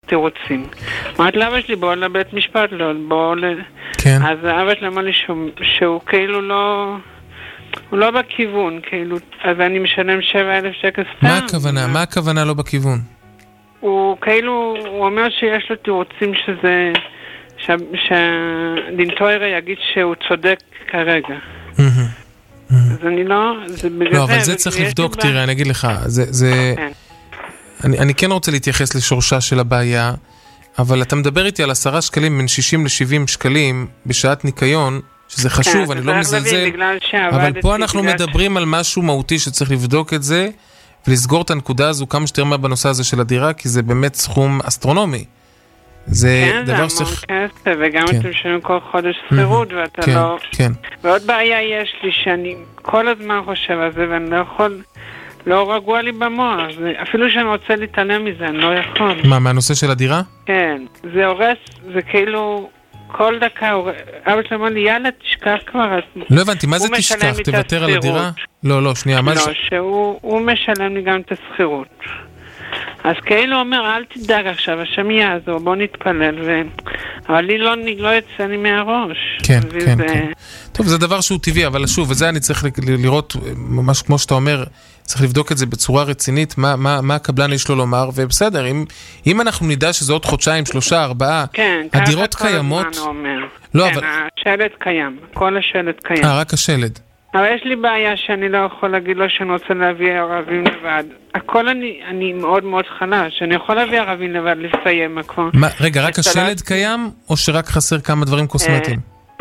תירוצים. אמרת לאבא שלי, בואו לבית משפט, לא, בואו כן. אז אבא שלי אמר לי שהוא כאילו לא... הוא לא בכיוון, כאילו, אז אני משלם 7,000 שקל סתם. מה הכוונה? מה הכוונה לא בכיוון? הוא כאילו, הוא אומר שיש לו תירוצים שזה... שהדינטוירה יגיד שהוא צודק כרגע. אז אני לא... לא, אבל זה צריך לבדוק, תראה, אני אגיד לך, אני כן רוצה להתייחס לשורשה של הבעיה, אבל אתה מדבר איתי על 10 שקלים בין 60 ל-70 שקלים בשעת ניקיון, שזה חשוב, אני לא מזלזל, אבל פה אנחנו מדברים על משהו מהותי שצריך לבדוק את זה, ולסגור את הנקודה הזו כמה שתראה מה בנושא הזה של הדירה, כי זה באמת סכום אסטרונומי. זה דבר שצריך... כן, זה המון כסף, וגם אתם משלמים כל חודש שכירות, ואתה לא... כן. ועוד בעיה יש לי, שאני כל הזמן חושב על זה, ואני לא יכול... לא רגוע לי במוח, אפילו שאני רוצה להתעלם מזה, אני לא יכול. מה, מהנושא של הדירה? כן, זה הורס, זה כאילו... כל דקה, אבא שלי אמר לי, יאללה, תשכח כבר. לא הבנתי, מה זה תשכח? תוותר על הדירה? לא, שנייה, מה זה? לא, שהוא משלם לי גם את הסחירות. אז כאילו אומר, אל תדאג עכשיו, השם יעזור, בוא נתפלל, אבל לי לא יצא לי מהראש. כן. טוב, זה דבר שהוא טבעי, אבל שוב, וזה אני צריך לראות, ממש כמו שאתה אומר, צריך לבדוק את זה בצורה רצינית, מה הקבלן יש לו לומר, ובסדר, אם אנחנו נדע שזה עוד חודשיים, 3, 4, הדירות קיימות... כן, ככה כל הזמן הוא אומר. לא, כן, אבל... השלד קיים, כל השלד קיים. רק השלד. אבל יש לי בעיה שאני לא יכול להגיד לו שאני רוצה להביא ערבים לבד. הכל אני מאוד מאוד חלש, אני יכול להביא ערבים לבד לסיים הכל. רגע, רק השלד קיים, או שרק חסר כמה דברים קוסמטיים?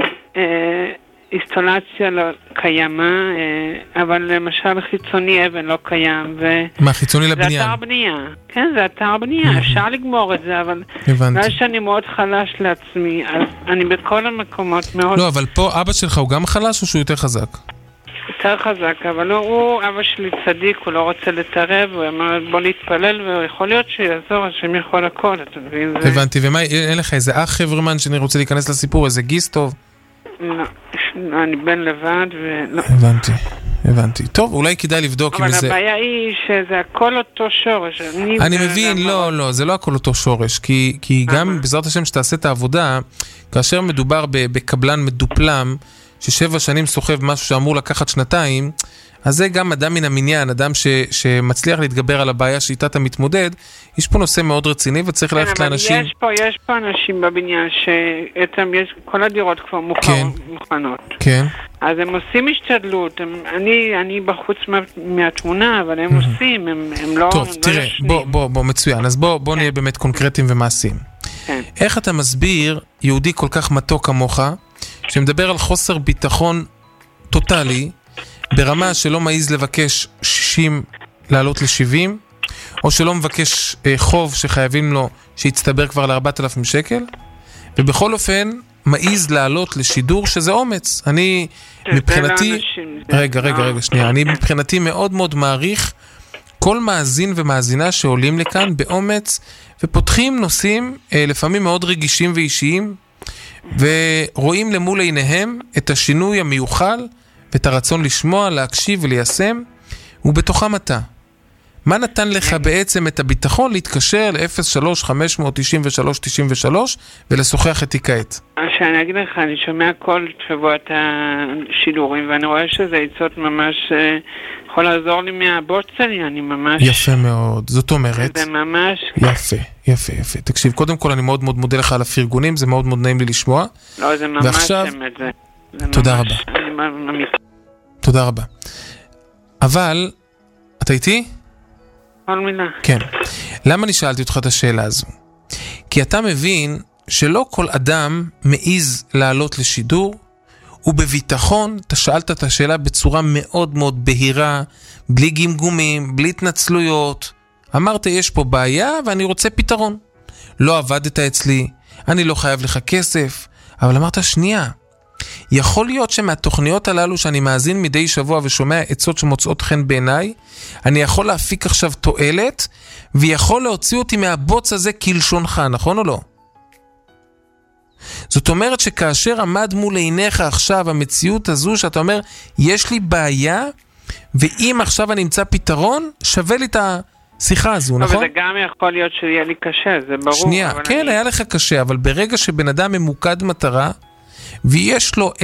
אינסטלציה לא קיימה, אבל למשל חיצוני אבן לא קיים. מה, חיצוני לבניין? זה אתר בנייה. כן, זה אתר בנייה, אפשר לגמור את זה, אבל... הבנתי. שאני מאוד חלש לעצמי, אז אני בכל המקומות מאוד... לא, אבל פה אבא שלך הוא גם חלש או שהוא יותר חזק? יותר חזק, אבל הוא, אבא שלי צדיק, הוא לא רוצה להתערב, הוא אמר בוא להתפלל, ויכול להיות שיעזור, השם יכול הכל, אתה מבין? הבנתי, ומה, אין לך איזה אח חברמן שאני רוצה להיכנס לסיפור, איזה גיס טוב? לא, אני בן לבד ולא. הבנתי. טוב, אולי כדאי לבדוק אם זה... אבל הבעיה היא שזה הכל אותו שורש. אני מבין, לא, זה לא הכל אותו שורש, כי גם בעזרת השם שתעשה את העבודה, כאשר מדובר בקבלן מדופלם, ש7 שנים סוחב משהו שאמור לקחת 2, אז זה גם אדם מן המניין, אדם שמצליח להתגבר על הבעיה שאיתה אתה מתמודד, יש פה נושא מאוד רציני וצריך ללכת לאנשים... יש פה אנשים בבניין כל הדירות כבר מוכנות. כן. אז הם עושים השתדלות, אני בחוץ מהתמונה, אבל הם עושים, הם לא... טוב, תראה, בוא, מצוין, אז בוא נהיה באמת קונקרטיים ומעשיים. איך אתה מסביר יהודי כל כך מתוק כמוך, שמדבר על חוסר ביטחון טוטלי, ברמה שלא מעיז לבקש 60 לעלות ל-70, או שלא מבקש חוב שחייבים לו שיצטבר כבר ל4,000 שקל, ובכל אופן מעיז לעלות לשידור שזה אומץ. אני מבחינתי, רגע, שנייה, אני מבחינתי מאוד מאוד מעריך כל מאזין ומאזינה שעולים לכאן באומץ, ופותחים נושאים לפעמים מאוד רגישים ואישיים, ורואים למול עיניהם את השינוי המיוחל, ואת הרצון לשמוע, להקשיב וליישם, ובתוכם אתה. מה נתן לך בעצם את הביטחון להתקשר ל-03-593-93 ולשוחח איתי כעת? שאני אגיד לך, אני שומע כל שבוע את השידורים, ואני רואה שזה עצות ממש יכול לעזור לי מהבוט שלי, אני ממש... יפה מאוד, זאת אומרת... זה ממש... יפה. תקשיב, קודם כל אני מאוד מאוד מודה לך על הפרגונים, זה מאוד מאוד נעים לי לשמוע. לא, זה ממש ועכשיו... אמת, תודה רבה. תודה רבה. אבל, אתה איתי? כל מילה. כן. למה אני שאלתי אותך את השאלה הזו? כי אתה מבין שלא כל אדם מעיז לעלות לשידור, ובביטחון, אתה שאלת את השאלה בצורה מאוד מאוד בהירה, בלי גמגומים, בלי התנצלויות. אמרת, יש פה בעיה ואני רוצה פתרון. לא עבדת אצלי, אני לא חייב לך כסף, אבל אמרת, שנייה, יכול להיות שמהתוכניות הללו שאני מאזין מדי שבוע ושומע עצות שמוצאות חן בעיניי, אני יכול להפיק עכשיו תועלת, ויכול להוציא אותי מהבוץ הזה כלשונך, נכון או לא? זאת אומרת שכאשר עמד מול עיניך עכשיו המציאות הזו, שאתה אומר, יש לי בעיה, ואם עכשיו אני אמצא פתרון, שווה לי השיחה הזו, נכון? אבל זה גם יכול להיות שיהיה לי קשה, זה ברור. שנייה, כן, היה לך קשה, אבל ברגע שבן אדם ממוקד מטרה, ויש לו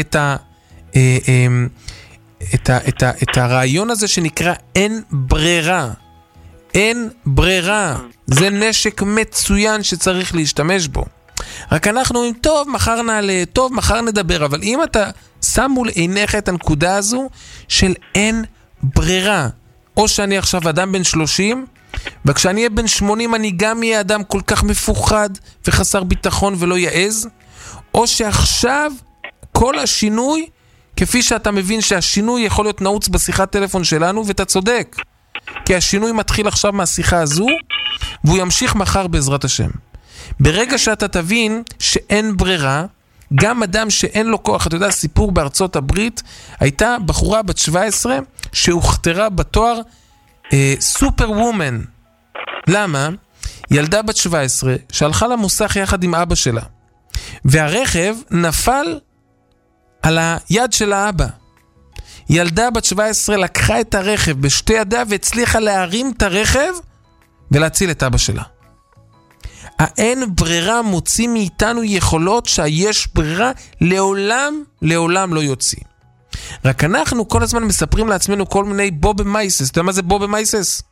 את הרעיון הזה שנקרא אין ברירה. אין ברירה. זה נשק מצוין שצריך להשתמש בו. רק אנחנו אומרים, טוב, מחר נעלה, טוב, מחר נדבר, אבל אם אתה שם מול עיניך את הנקודה הזו של אין ברירה, או שאני עכשיו אדם בן 30, וכשאני אהיה בן 80 אני גם אהיה אדם כל כך מפוחד וחסר ביטחון ולא יעז, או שעכשיו כל השינוי, כפי שאתה מבין שהשינוי יכול להיות נעוץ בשיחת טלפון שלנו, ואתה צודק, כי השינוי מתחיל עכשיו מהשיחה הזו, והוא ימשיך מחר בעזרת השם. ברגע שאתה תבין שאין ברירה, גם אדם שאין לו כוח, אתה יודע, סיפור בארצות הברית, הייתה בחורה בת 17 שהוכתרה בתואר סופר וומן. למה? ילדה בת 17 שהלכה למוסך יחד עם אבא שלה, והרכב נפל על היד של האבא. ילדה בת 17 לקחה את הרכב בשתי ידיה והצליחה להרים את הרכב ולהציל את אבא שלה. האין ברירה מוציא מאיתנו יכולות שהיש ברירה לעולם לא יוציא. רק אנחנו כל הזמן מספרים לעצמנו כל מיני בובה מייסס. אתה יודע מה זה בובה מייסס?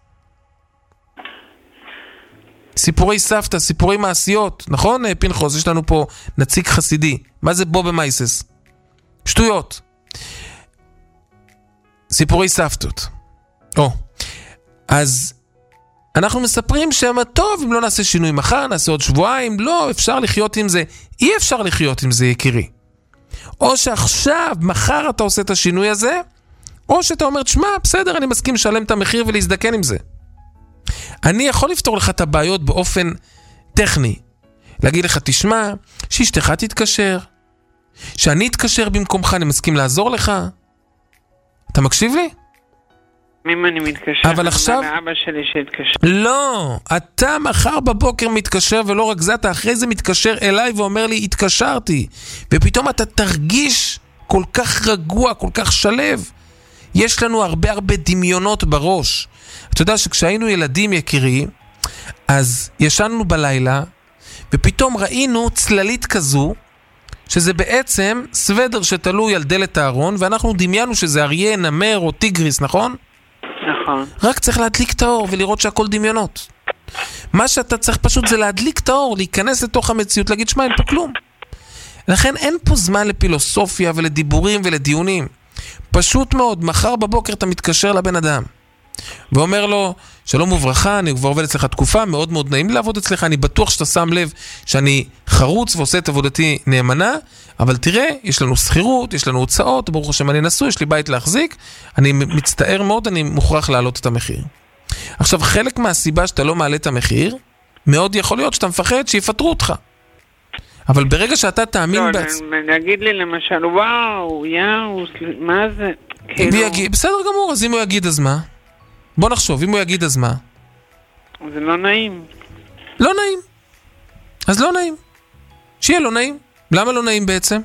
סיפורי סבתא, סיפורי מעשיות, נכון פנחוס? יש לנו פה נציג חסידי. מה זה בובה מייסס? שטויות. סיפורי סבתות. אז אנחנו מספרים שמה טוב, אם לא נעשה שינוי מחר, נעשה עוד שבועיים, לא, אפשר לחיות עם זה. אי אפשר לחיות עם זה, יקירי. או שעכשיו, מחר אתה עושה את השינוי הזה, או שאתה אומר, תשמע, בסדר, אני מסכים לשלם את המחיר ולהזדקן עם זה. אני יכול לפתור לך את הבעיות באופן טכני. להגיד לך, תשמע, שאשתך תתקשר, שאני אתקשר במקומך, אני מסכים לעזור לך. אתה מקשיב לי? אם אני מתקשר, אבל עכשיו לאבא שלי שהתקשר. לא, אתה מחר בבוקר מתקשר, ולא רק זה, אתה אחרי זה מתקשר אליי ואומר לי, התקשרתי, ופתאום אתה תרגיש כל כך רגוע, כל כך שלב. יש לנו הרבה דמיונות בראש. אתה יודע שכשהיינו ילדים יקירי, אז ישנו בלילה, ופתאום ראינו צללית כזו, שזה בעצם סוודר שתלוי על דלת הארון, ואנחנו דמיינו שזה אריה, נמר או טיגריס, נכון? נכון. רק צריך להדליק את האור ולראות שהכל דמיונות. מה שאתה צריך פשוט זה להדליק את האור, להיכנס לתוך המציאות, להגיד שמה, אין פה כלום. לכן אין פה זמן לפילוסופיה ולדיבורים ולדיונים. פשוט מאוד, מחר בבוקר אתה מתקשר לבן אדם ואומר לו, שלום וברכה, אני כבר עובד אצלך תקופה, מאוד מאוד נעים לי לעבוד אצלך, אני בטוח שאתה שם לב שאני חרוץ ועושה את עבודתי נאמנה, אבל תראה, יש לנו שכירות, יש לנו הוצאות, ברוך השם אני נשוי, יש לי בית להחזיק, אני מצטער מאוד, אני מוכרח להעלות את המחיר. עכשיו, חלק מהסיבה שאתה לא מעלה את המחיר, מאוד יכול להיות שאתה מפחד שיפטרו אותך. אבל ברגע שאתה תאמין להגיד לי למשל, וואו, יאו, מה זה? בסדר גמור, אז אם הוא יגיד אז מה? בוא נחשוב, אם הוא יגיד אז מה? זה לא נעים. לא נעים. אז לא נעים. שיהיה לא נעים. למה לא נעים בעצם?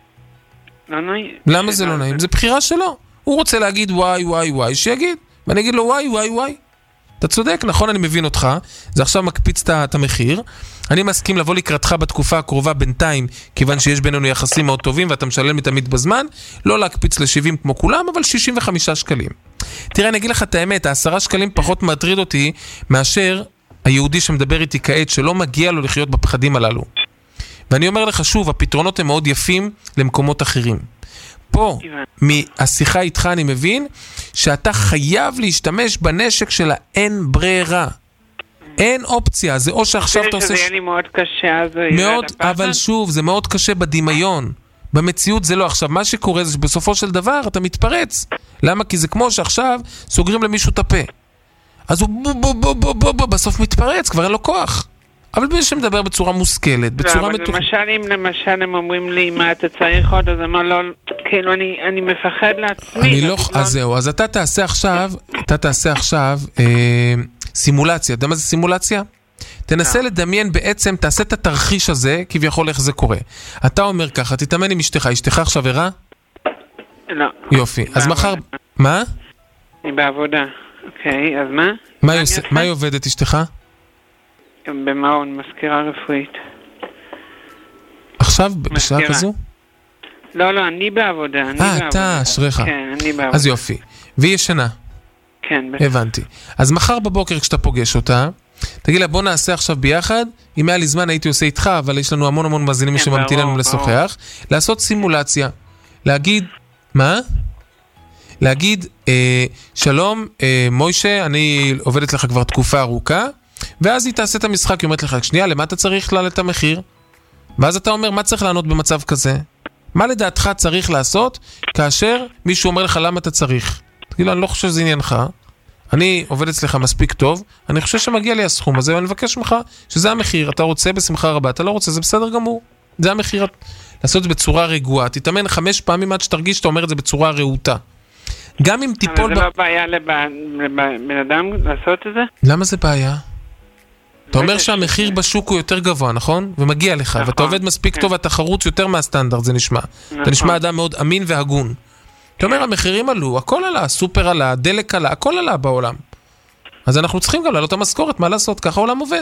לא נעים. למה זה לא נעים? זה בחירה שלו. הוא רוצה להגיד וואי וואי וואי, שיגיד. ואני אגיד לו וואי וואי וואי. אתה צודק, נכון, אני מבין אותך. זה עכשיו מקפיץ את המחיר. אני מסכים לבוא לקראתך בתקופה הקרובה בינתיים, כיוון שיש בינינו יחסים מאוד טובים ואתה משלם לי תמיד בזמן, לא להקפיץ ל-70 כמו כולם, אבל 65 שקלים. תראה, אני אגיד לך את האמת, 10 שקלים פחות מטריד אותי מאשר היהודי שמדבר איתי כעת, שלא מגיע לו לחיות בפחדים הללו. ואני אומר לך שוב, הפתרונות הם מאוד יפים למקומות אחרים. פה, מהשיחה איתך אני מבין שאתה חייב להשתמש בנשק של האין ברירה. אין אופציה, זה או שעכשיו אתה עושה... זה יהיה לי מאוד קשה, אז... מאוד, אבל שוב, זה מאוד קשה בדמיון. במציאות זה לא. עכשיו, מה שקורה זה שבסופו של דבר אתה מתפרץ. למה? כי זה כמו שעכשיו סוגרים למישהו את הפה. אז הוא בסוף מתפרץ, כבר אין לו כוח. אבל מי שמדבר בצורה מושכלת, בצורה מתוכנית. למשל הם אומרים לי, מה אתה צריך עוד? אז אמר לו, כאילו, אני מפחד לעצמי. אני לא... אז זהו, אז אתה תעשה עכשיו סימולציה. אתה יודע מה זה סימולציה? תנסה לדמיין בעצם, תעשה את התרחיש הזה, כביכול איך זה קורה. אתה אומר ככה, תתאמן עם אשתך. אשתך עכשיו ערה? לא. יופי. אז מחר... מה? היא בעבודה. אוקיי, אז מה? מה היא עובדת, אשתך? במעון, מזכירה רפואית. עכשיו, בשעה כזו? לא, אני בעבודה. אתה, אשריך. כן, אני בעבודה. אז יופי. והיא ישנה? כן. הבנתי. אז מחר בבוקר כשאתה פוגש אותה, תגיד לה, בוא נעשה עכשיו ביחד, אם היה לי זמן הייתי עושה איתך, אבל יש לנו המון מאזינים שממתינים לנו לשוחח, לעשות סימולציה, להגיד, מה? להגיד, שלום, מוישה, אני עובדת לך כבר תקופה ארוכה, ואז היא תעשה את המשחק, היא אומרת לך, שנייה, למה אתה צריך להעלות את המחיר? ואז אתה אומר, מה צריך לענות במצב כזה? מה לדעתך צריך לעשות, כאשר מישהו אומר לך למה אתה צריך? תגיד לו, אני לא חושב שזה עניינך, אני עובד אצלך מספיק טוב, אני חושב שמגיע לי הסכום הזה, ואני מבקש ממך שזה המחיר, אתה רוצה בשמחה רבה, אתה לא רוצה, זה בסדר גמור. זה המחיר, לעשות את זה בצורה רגועה, תתאמן 5 פעמים עד שתרגיש שאתה אומר את זה בצורה רעותה. גם אם תיפול... אבל זה לא בעיה לבן אדם לעשות את זה? למה זה בעיה? אתה אומר שהמחיר בשוק הוא יותר גבוה, נכון? ומגיע לך, ואתה עובד מספיק טוב, התחרות יותר מהסטנדרט, זה נשמע. אתה נשמע אדם מאוד אמין והגון. אתה אומר, המחירים עלו, הכל עלה, הסופר עלה, הדלק עלה, הכל עלה בעולם. אז אנחנו צריכים גם לעלות המשכורת, מה לעשות? ככה העולם עובד.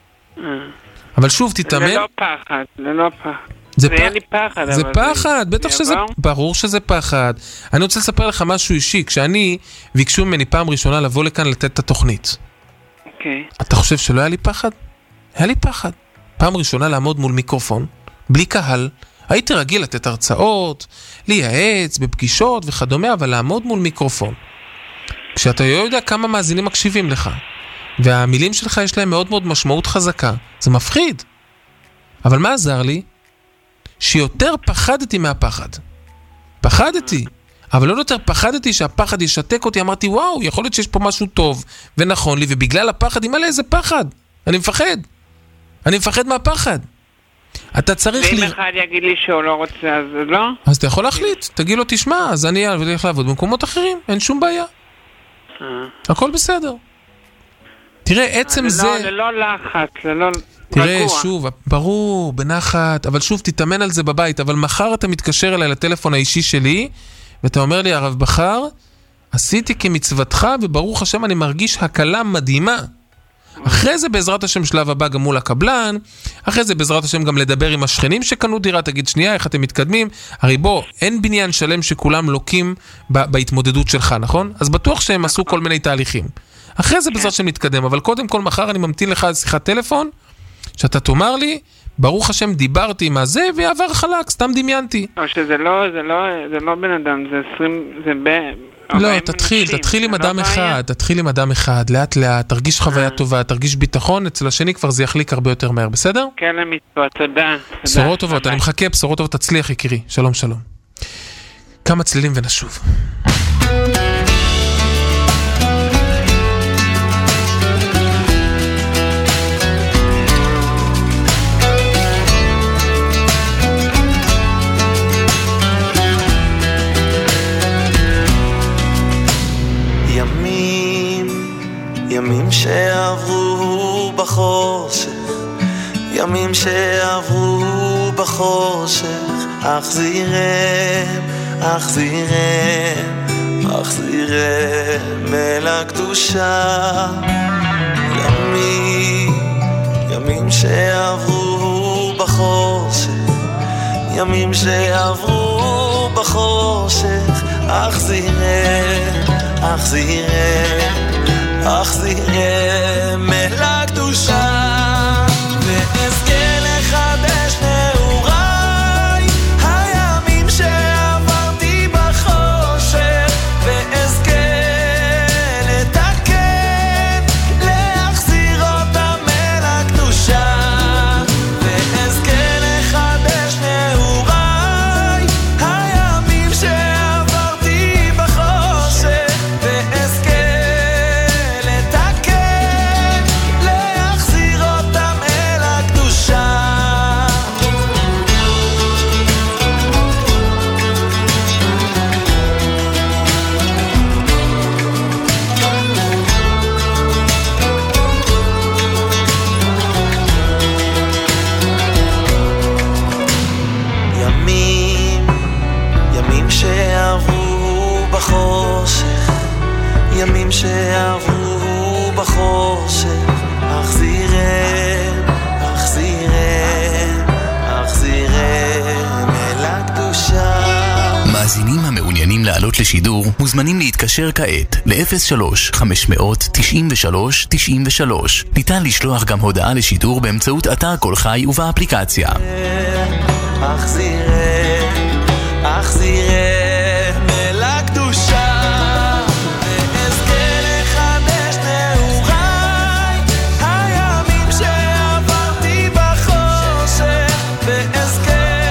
אבל שוב, תתאמן. זה לא פחד, זה לא פחד. זה יהיה לי פחד. זה פחד, בטח שזה, ברור שזה פחד. אני רוצה לספר לך משהו אישי, כשאני ביקשו ממני פעם ראשונה לבוא לכאן לתת את התוכנית. אתה חושב שלא היה לי פחד? היה לי פחד. פעם ראשונה לעמוד מול מיקרופון, בלי קהל, הייתי רגיל לתת הרצאות, לייעץ, בפגישות וכדומה, אבל לעמוד מול מיקרופון. כשאתה לא יודע כמה מאזינים מקשיבים לך, והמילים שלך יש להם מאוד משמעות חזקה, זה מפחיד. אבל מה עזר לי? שיותר פחדתי מהפחד. פחדתי. אבל לא יותר פחדתי שהפחד ישתק אותי, אמרתי, וואו, יכול להיות שיש פה משהו טוב ונכון לי, ובגלל הפחד, אם עלה איזה פחד, אני מפחד מהפחד. אתה צריך ואם אחד יגיד לי שהוא לא רוצה, אז לא? אז אתה יכול להחליט, תגיד לו, תשמע, אז אני אלך לעבוד במקומות אחרים, אין שום בעיה. הכל בסדר. תראה, עצם זה... ללא לחץ, ללא... תראה, שוב, ברור, בנחת, אבל שוב, תתאמן על זה בבית, אבל מחר אתה מתקשר אליי לטלפון האישי שלי, ואתה אומר לי, הרב בחר, עשיתי כמצוותך, וברוך השם אני מרגיש הקלה מדהימה. אחרי זה בעזרת השם שלב הבא גם מול הקבלן, אחרי זה בעזרת השם גם לדבר עם השכנים שקנו דירה, תגיד שנייה, איך אתם מתקדמים? הרי בוא, אין בניין שלם שכולם לוקים בהתמודדות שלך, נכון? אז בטוח שהם עשו כל מיני תהליכים. אחרי זה בעזרת השם נתקדם, אבל קודם כל מחר אני ממתין לך שיחת טלפון, שאתה תאמר לי, ברוך השם דיברתי עם הזה ויעבר חלק, סתם דמיינתי. או שזה לא בן אדם, זה 20, זה לא, תתחיל עם אדם אחד, תתחיל עם אדם אחד, לאט לאט, תרגיש חוויה טובה, תרגיש ביטחון, אצל השני כבר זה יחליק הרבה יותר מהר, בסדר? כן, למצוות, תודה. בשורות טובות, אני מחכה, בשורות טובות, תצליח יקירי, שלום שלום. כמה צלילים ונשוב. ימים שעברו בחושך, ימים שעברו בחושך, אחזירם, אחזירם, אחזירם אל הקדושה. ימים שעברו בחושך, ימים שעברו בחושך, אחזירם, אחזירם, אחזירם אל הקדושה, ואזכה לחדש נעוריי, הימים שעברתי בחושך, ואזכה לתקן, להחזיר אותם אל הקדושה, ואזכה לחדש נעוריי, הימים שעברתי בחושך, ואזכה שעברו בחושך, החזירם, החזירם, החזירם אל הקדושה. מאזינים המעוניינים לעלות לשידור מוזמנים להתקשר כעת ל-03-593-93-93. ניתן לשלוח גם הודעה לשידור באמצעות אתר כל חי ובאפליקציה. החזירם, החזירם אל הקדושה, ואזכה לחדש נעוריי, הימים שעברתי בחושך, ואזכה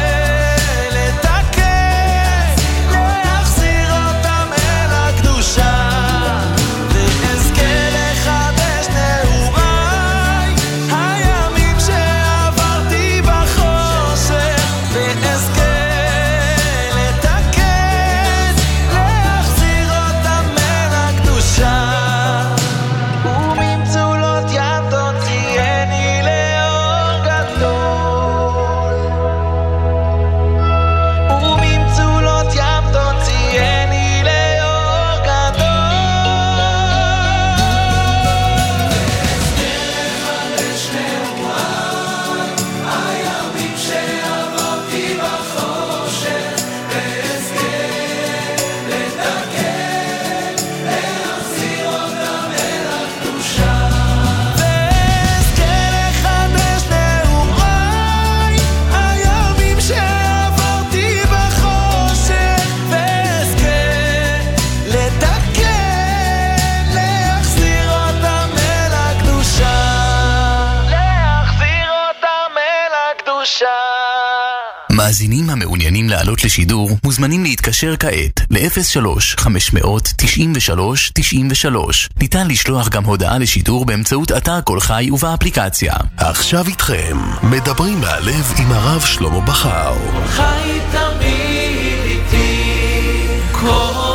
מאזינים המעוניינים לעלות לשידור מוזמנים להתקשר כעת ל-03-593-93-93. ניתן לשלוח גם הודעה לשידור באמצעות אתר כל חי ובאפליקציה. עכשיו איתכם מדברים מהלב עם הרב שלמה בכר. חי תמיד איתי כוחך.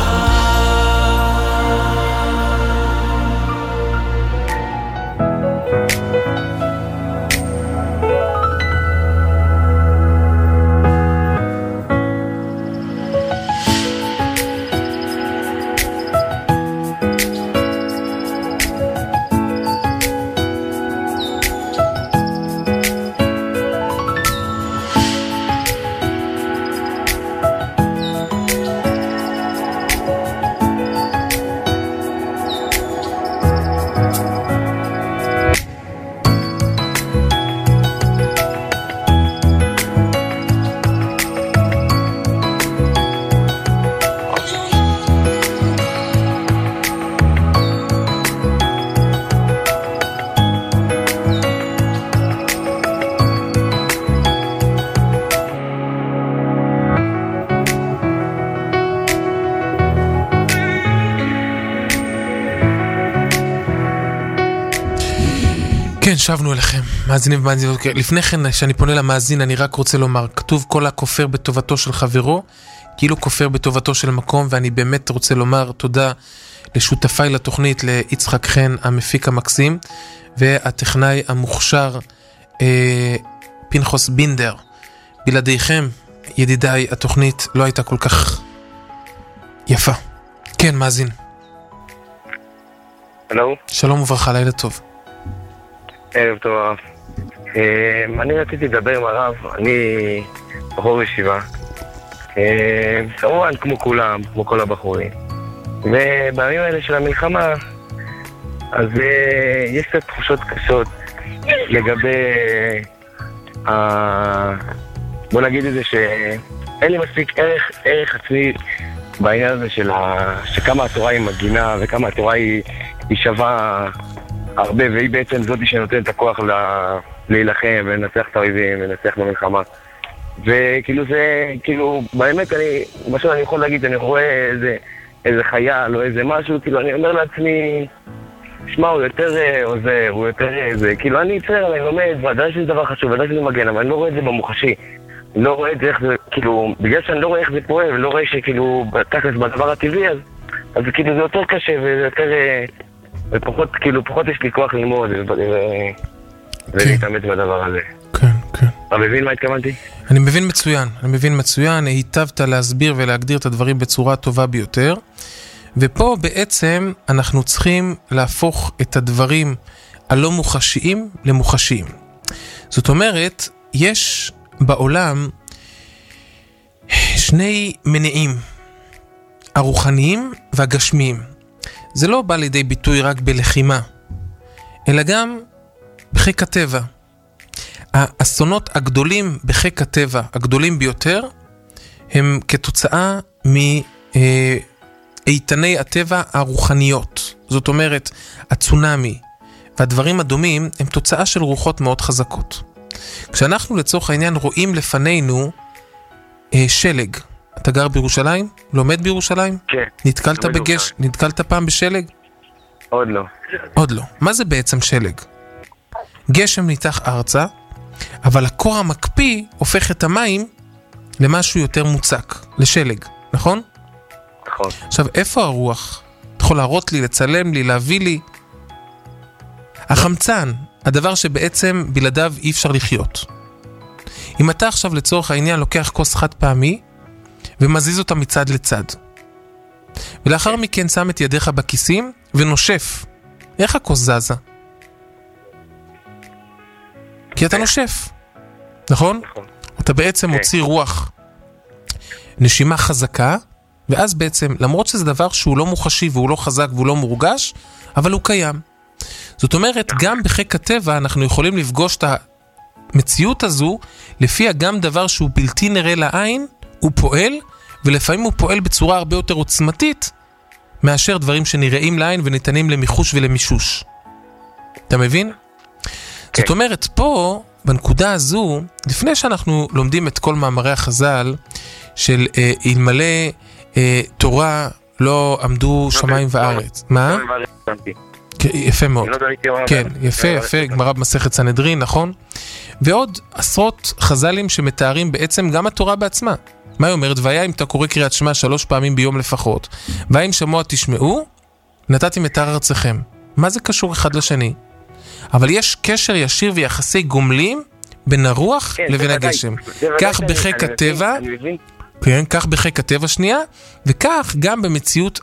כן, שבנו אליכם, מאזינים ומאזינות. לפני כן, שאני פונה למאזין, אני רק רוצה לומר, כתוב כל הכופר בטובתו של חברו, כאילו כופר בטובתו של מקום, ואני באמת רוצה לומר תודה לשותפיי לתוכנית, ליצחק חן, המפיק המקסים, והטכנאי המוכשר, פנחוס בינדר. בלעדיכם, ידידיי, התוכנית לא הייתה כל כך יפה. כן, מאזין. הלו. שלום וברכה, לילה טוב. ערב טוב הרב. אני רציתי לדבר עם הרב, אני בחור ישיבה. כמובן כמו כולם, כמו כל הבחורים. ובימים האלה של המלחמה, אז יש קצת תחושות קשות לגבי בוא נגיד את זה שאין לי מספיק ערך עצמי בעניין הזה שכמה התורה היא מגינה וכמה התורה היא שווה הרבה, והיא בעצם זאת שנותנת את הכוח להילחם ולנצח את האויבים ולנצח במלחמה. וכאילו זה, כאילו, באמת משהו אני יכול להגיד, אני רואה איזה חייל או איזה משהו, כאילו אני אומר לעצמי, שמע, הוא יותר עוזר, הוא יותר איזה, כאילו אני יצר, אני לומד, ודאי שזה דבר חשוב, ודאי שזה מגן, אבל אני לא רואה את זה במוחשי. אני לא רואה את זה איך זה, כאילו, בגלל שאני לא רואה איך זה פועל, ולא רואה שכאילו, בתכלס בדבר הטבעי, אז כאילו זה יותר קשה וזה יותר, ופחות, כאילו, פחות יש לי כוח ללמוד ולהתאמץ בדבר הזה. כן, כן. אתה מבין מה התכוונתי? אני מבין מצוין, היטבת להסביר ולהגדיר את הדברים בצורה טובה ביותר, ופה בעצם אנחנו צריכים להפוך את הדברים הלא מוחשיים למוחשיים. זאת אומרת, יש בעולם שני מניעים, הרוחניים והגשמיים. זה לא בא לידי ביטוי רק בלחימה, אלא גם בחיק הטבע. האסונות הגדולים בחיק הטבע, הגדולים ביותר, הם כתוצאה מאיתני הטבע הרוחניות. זאת אומרת, הצונמי והדברים הדומים הם תוצאה של רוחות מאוד חזקות. כשאנחנו לצורך העניין רואים לפנינו שלג. אתה גר בירושלים? לומד בירושלים? כן. נתקלת פעם בשלג? עוד לא. עוד לא. מה זה בעצם שלג? גשם ניתח ארצה, אבל הקור המקפיא הופך את המים למשהו יותר מוצק, לשלג, נכון? נכון. עכשיו, איפה הרוח? אתה יכול להראות לי, לצלם לי, להביא לי? החמצן, הדבר שבעצם בלעדיו אי אפשר לחיות. אם אתה עכשיו לצורך העניין לוקח כוס חד פעמי ומזיז אותה מצד לצד, ולאחר מכן שם את ידיך בכיסים ונושף, איך הכוס זזה? כי אתה נושף, נכון? אתה בעצם מוציא רוח, נשימה חזקה, ואז בעצם, למרות שזה דבר שהוא לא מוחשי והוא לא חזק והוא לא מורגש, אבל הוא קיים. זאת אומרת, גם בחיק הטבע אנחנו יכולים לפגוש את המציאות הזו, לפיה גם דבר שהוא בלתי נראה לעין, הוא פועל, ולפעמים הוא פועל בצורה הרבה יותר עוצמתית, מאשר דברים שנראים לעין וניתנים למיחוש ולמישוש. אתה מבין? זאת אומרת, פה, בנקודה הזו, לפני שאנחנו לומדים את כל מאמרי החז"ל, של אלמלא תורה לא עמדו שמיים וארץ. מה? יפה מאוד. כן, יפה, גמרא במסכת סנהדרין, נכון? ועוד עשרות חז"לים שמתארים בעצם גם התורה בעצמה. מה היא אומרת? והיה אם אתה קורא קריאת שמע 3 פעמים ביום לפחות, והיה אם שמוע תשמעו, נתתם את ארצכם. מה זה קשור אחד לשני? אבל יש קשר ישיר ויחסי גומלים בין הרוח לבין הגשם. כך בחיק הטבע, כן, כך בחיק הטבע שנייה, וכך גם במציאות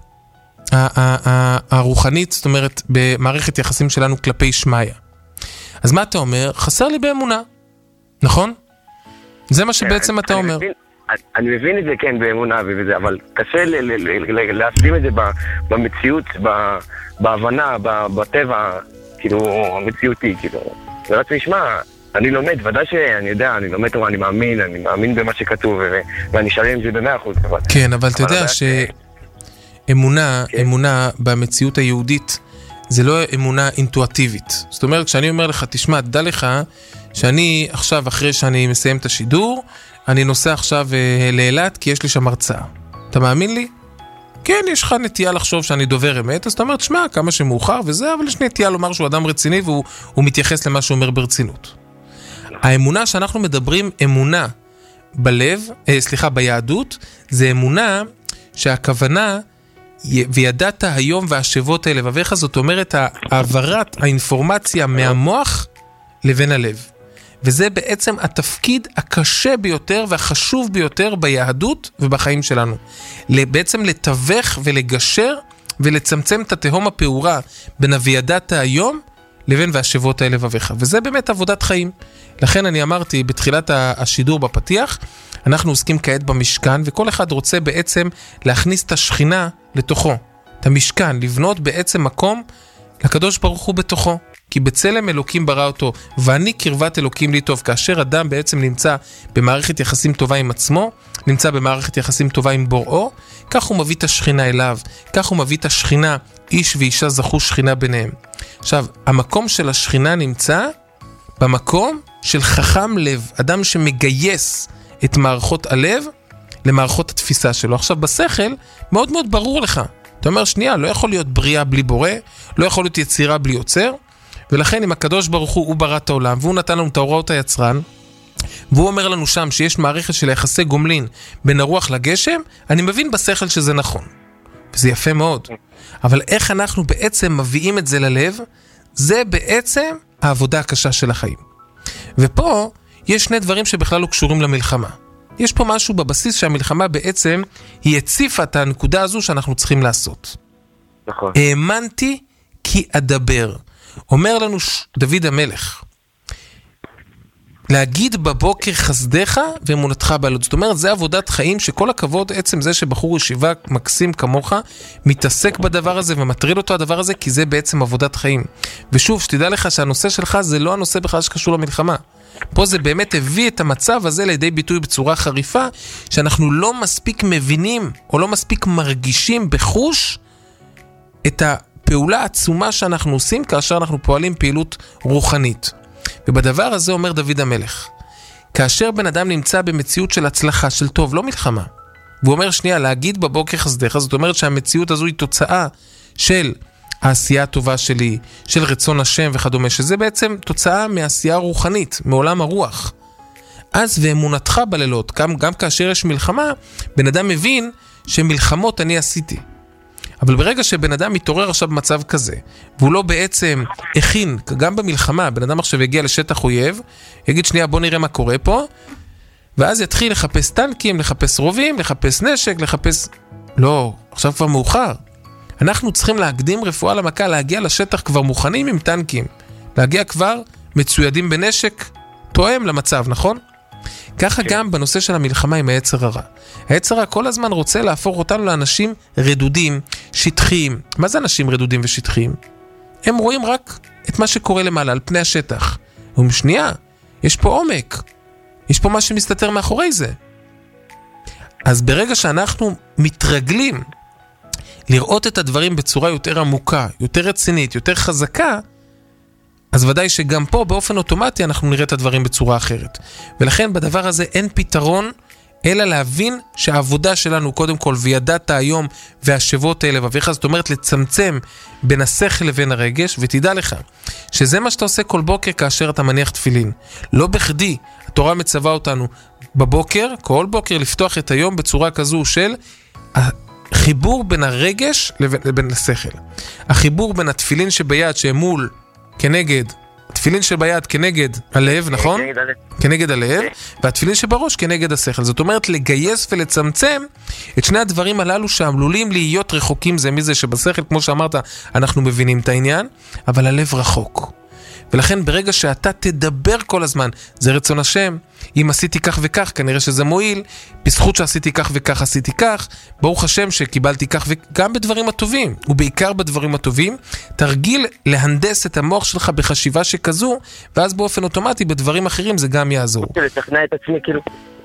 הרוחנית, זאת אומרת, במערכת יחסים שלנו כלפי שמיה. אז מה אתה אומר? חסר לי באמונה, נכון? זה מה שבעצם אתה אומר. אני מבין את זה, כן, באמונה וזה, אבל קשה להסכים את זה במציאות, בהבנה, בטבע, כאילו, המציאותי, כאילו. זה רק נשמע, אני לומד, ודאי שאני יודע, אני לומד תורה, אני מאמין במה שכתוב, ואני שלם את זה ב100%. כן, אבל אתה יודע אמונה במציאות היהודית זה לא אמונה אינטואטיבית. זאת אומרת, כשאני אומר לך, תשמע, תדע לך שאני עכשיו, אחרי שאני מסיים את השידור, אני נוסע עכשיו לאילת כי יש לי שם הרצאה. אתה מאמין לי? כן, יש לך נטייה לחשוב שאני דובר אמת, אז אתה אומר, תשמע, כמה שמאוחר וזה, אבל יש נטייה לומר שהוא אדם רציני והוא מתייחס למה שהוא אומר ברצינות. האמונה שאנחנו מדברים, אמונה בלב, ביהדות, זה אמונה שהכוונה וידעת היום והשבות אל לבביך, זאת אומרת העברת האינפורמציה מהמוח לבין הלב. וזה בעצם התפקיד הקשה ביותר והחשוב ביותר ביהדות ובחיים שלנו. בעצם לתווך ולגשר ולצמצם את התהום הפעורה בין הוידעת היום לבין והשבות אל לבביך. וזה באמת עבודת חיים. לכן אני אמרתי בתחילת השידור בפתיח, אנחנו עוסקים כעת במשכן, וכל אחד רוצה בעצם להכניס את השכינה לתוכו, את המשכן, לבנות בעצם מקום לקדוש ברוך הוא בתוכו, כי בצלם אלוקים ברא אותו, ואני קרבת אלוקים לי טוב. כאשר אדם בעצם נמצא במערכת יחסים טובה עם עצמו, נמצא במערכת יחסים טובה עם בוראו, כך הוא מביא את השכינה אליו, כך הוא מביא את השכינה, איש ואישה זכו שכינה ביניהם. עכשיו, המקום של השכינה נמצא במקום של חכם לב, אדם שמגייס את מערכות הלב למערכות התפיסה שלו. עכשיו בשכל מאוד מאוד ברור לך, אתה אומר שנייה, לא יכול להיות בריאה בלי בורא, לא יכול להיות יצירה בלי יוצר, ולכן אם הקדוש ברוך הוא ברא את העולם והוא נתן לנו את הוראות היצרן, והוא אומר לנו שם שיש מערכת של יחסי גומלין בין הרוח לגשם, אני מבין בשכל שזה נכון, וזה יפה מאוד. אבל איך אנחנו בעצם מביאים את זה ללב, זה בעצם העבודה הקשה של החיים. ופה יש שני דברים שבכלל לא קשורים למלחמה. יש פה משהו בבסיס שהמלחמה בעצם היא הציפה את הנקודה הזו שאנחנו צריכים לעשות. נכון. האמנתי כי אדבר. אומר לנו דוד המלך, להגיד בבוקר חסדך ואמונתך בעלות. זאת אומרת, זה עבודת חיים שכל הכבוד עצם זה שבחור ישיבה מקסים כמוך מתעסק בדבר הזה ומטריד אותו הדבר הזה, כי זה בעצם עבודת חיים. ושוב, שתדע לך שהנושא שלך זה לא הנושא בכלל שקשור למלחמה. פה זה באמת הביא את המצב הזה לידי ביטוי בצורה חריפה, שאנחנו לא מספיק מבינים או לא מספיק מרגישים בחוש את הפעולה העצומה שאנחנו עושים כאשר אנחנו פועלים פעילות רוחנית. ובדבר הזה אומר דוד המלך, כאשר בן אדם נמצא במציאות של הצלחה, של טוב, לא מלחמה, והוא אומר שנייה, להגיד בבוקר חסדך, זאת אומרת שהמציאות הזו היא תוצאה של העשייה הטובה שלי, של רצון השם וכדומה, שזה בעצם תוצאה מעשייה רוחנית, מעולם הרוח. אז ואמונתך בלילות, גם כאשר יש מלחמה, בן אדם מבין שמלחמות אני עשיתי. אבל ברגע שבן אדם מתעורר עכשיו במצב כזה, והוא לא בעצם הכין, גם במלחמה, בן אדם עכשיו יגיע לשטח אויב, יגיד שנייה בוא נראה מה קורה פה, ואז יתחיל לחפש טנקים, לחפש רובים, לחפש נשק, לחפש... לא, עכשיו כבר מאוחר. אנחנו צריכים להקדים רפואה למכה, להגיע לשטח כבר מוכנים עם טנקים, להגיע כבר מצוידים בנשק, תואם למצב, נכון? ככה גם בנושא של המלחמה עם היצר הרע. היצר הרע כל הזמן רוצה להפוך אותנו לאנשים רדודים, שטחיים. מה זה אנשים רדודים ושטחיים? הם רואים רק את מה שקורה למעלה, על פני השטח. אומרים, שנייה, יש פה עומק. יש פה מה שמסתתר מאחורי זה. אז ברגע שאנחנו מתרגלים לראות את הדברים בצורה יותר עמוקה, יותר רצינית, יותר חזקה, אז ודאי שגם פה באופן אוטומטי אנחנו נראה את הדברים בצורה אחרת. ולכן בדבר הזה אין פתרון, אלא להבין שהעבודה שלנו קודם כל, וידעת היום והשבות האלה ואביך, זאת אומרת לצמצם בין השכל לבין הרגש, ותדע לך שזה מה שאתה עושה כל בוקר כאשר אתה מניח תפילין. לא בכדי, התורה מצווה אותנו בבוקר, כל בוקר לפתוח את היום בצורה כזו של החיבור בין הרגש לבין השכל. החיבור בין התפילין שביד שהם מול כנגד, התפילין שביד כנגד הלב, נכון? כנגד הלב, והתפילין שבראש כנגד השכל. זאת אומרת, לגייס ולצמצם את שני הדברים הללו שעלולים להיות רחוקים זה מזה, שבשכל, כמו שאמרת, אנחנו מבינים את העניין, אבל הלב רחוק. ולכן ברגע שאתה תדבר כל הזמן, זה רצון השם, אם עשיתי כך וכך, כנראה שזה מועיל, בזכות שעשיתי כך וכך, עשיתי כך, ברוך השם שקיבלתי כך וגם בדברים הטובים, ובעיקר בדברים הטובים, תרגיל להנדס את המוח שלך בחשיבה שכזו, ואז באופן אוטומטי בדברים אחרים זה גם יעזור. לתכנע את עצמי כאילו.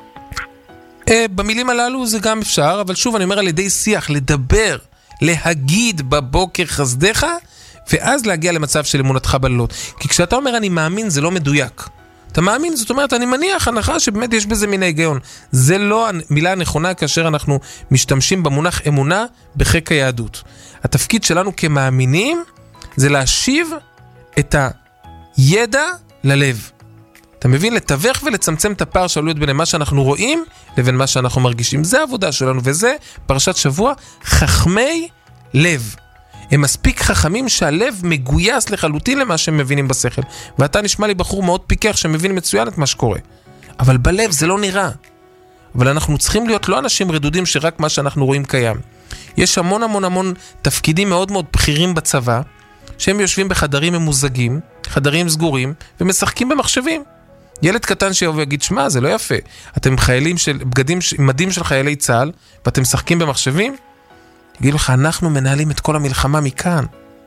במילים הללו זה גם אפשר, אבל שוב אני אומר על ידי שיח, לדבר, להגיד בבוקר חסדך, ואז להגיע למצב של אמונתך בלילות. כי כשאתה אומר אני מאמין זה לא מדויק. אתה מאמין, זאת אומרת אני מניח הנחה שבאמת יש בזה מן ההיגיון. זה לא המילה הנכונה כאשר אנחנו משתמשים במונח אמונה בחיק היהדות. התפקיד שלנו כמאמינים זה להשיב את הידע ללב. אתה מבין? לתווך ולצמצם את הפער שעלויות בין מה שאנחנו רואים לבין מה שאנחנו מרגישים. זה העבודה שלנו, וזה פרשת שבוע חכמי לב. הם מספיק חכמים שהלב מגויס לחלוטין למה שהם מבינים בשכל. ואתה נשמע לי בחור מאוד פיקח שמבין מצוין את מה שקורה. אבל בלב זה לא נראה. אבל אנחנו צריכים להיות לא אנשים רדודים שרק מה שאנחנו רואים קיים. יש המון המון המון תפקידים מאוד מאוד בכירים בצבא, שהם יושבים בחדרים ממוזגים, חדרים סגורים, ומשחקים במחשבים. ילד קטן שיבוא ויגיד, שמה, זה לא יפה. אתם חיילים של מדים של חיילי צה"ל, ואתם משחקים במחשבים? יגיד לך, אנחנו מנהלים את כל המלחמה מכאן.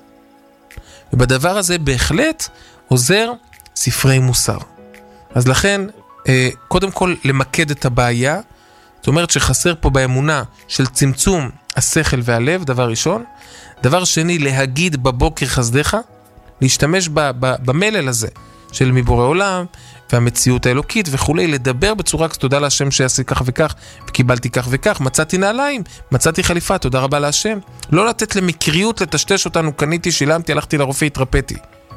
ובדבר הזה בהחלט עוזר ספרי מוסר. אז לכן, קודם כל למקד את הבעיה, זאת אומרת שחסר פה באמונה של צמצום השכל והלב, דבר ראשון. דבר שני, להגיד בבוקר חסדך, להשתמש במלל הזה של מבורא עולם, והמציאות האלוקית וכולי, לדבר בצורה תודה להשם שעשי כך וכך, וקיבלתי כך וכך, מצאתי נעליים, מצאתי חליפה, תודה רבה להשם. לא לתת למקריות לטשטש אותנו, קניתי, שילמתי, הלכתי לרופא, התרפאתי.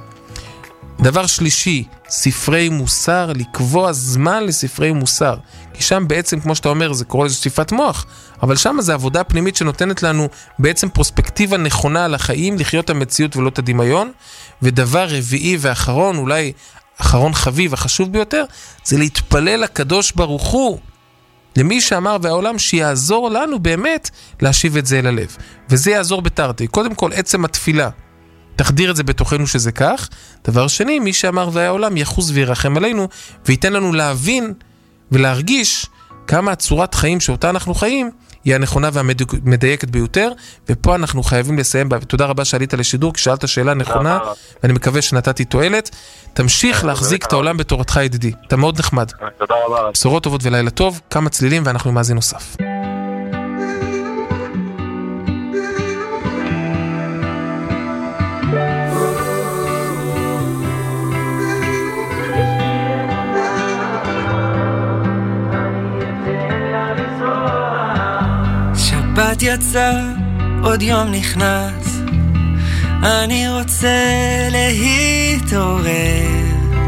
דבר שלישי, ספרי מוסר, לקבוע זמן לספרי מוסר. כי שם בעצם, כמו שאתה אומר, זה קורא לזה שטיפת מוח, אבל שם זה עבודה פנימית שנותנת לנו בעצם פרוספקטיבה נכונה על החיים, לחיות המציאות ולא את הדמיון. ודבר רביעי ואחרון, אולי אחרון חביב, החשוב ביותר, זה להתפלל לקדוש ברוך הוא, למי שאמר והעולם שיעזור לנו באמת להשיב את זה אל הלב. וזה יעזור בתרתי. קודם כל, עצם התפילה. תחדיר את זה בתוכנו שזה כך. דבר שני, מי שאמר והעולם יחוס וירחם עלינו, וייתן לנו להבין ולהרגיש כמה הצורת חיים שאותה אנחנו חיים, היא הנכונה והמדייקת ביותר, ופה אנחנו חייבים לסיים. תודה רבה שעלית לשידור, כי שאלת שאלה נכונה, ואני מקווה שנתתי תועלת. תמשיך להחזיק את העולם בתורתך ידידי, אתה מאוד נחמד. תודה רבה. בשורות טובות ולילה טוב, כמה צלילים ואנחנו עם מאזין נוסף. שבת יצא, עוד יום נכנס, אני רוצה להתעורר.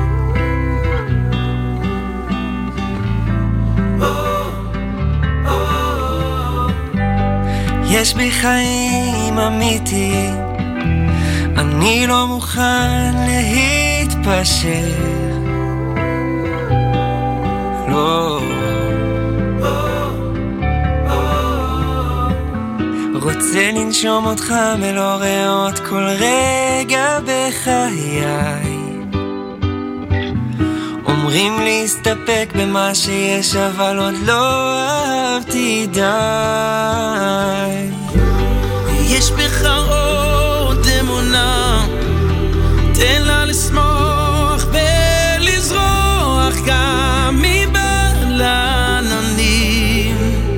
יש בי חיים אמיתיים, אני לא מוכן להתפשר. לא רוצה לנשום אותך מלא ריאות כל רגע בחיי. אומרים להסתפק במה שיש, אבל עוד לא אהבתי די. יש בך עוד אמונה, תן לה לשמוח ולזרוח גם מבעל העננים.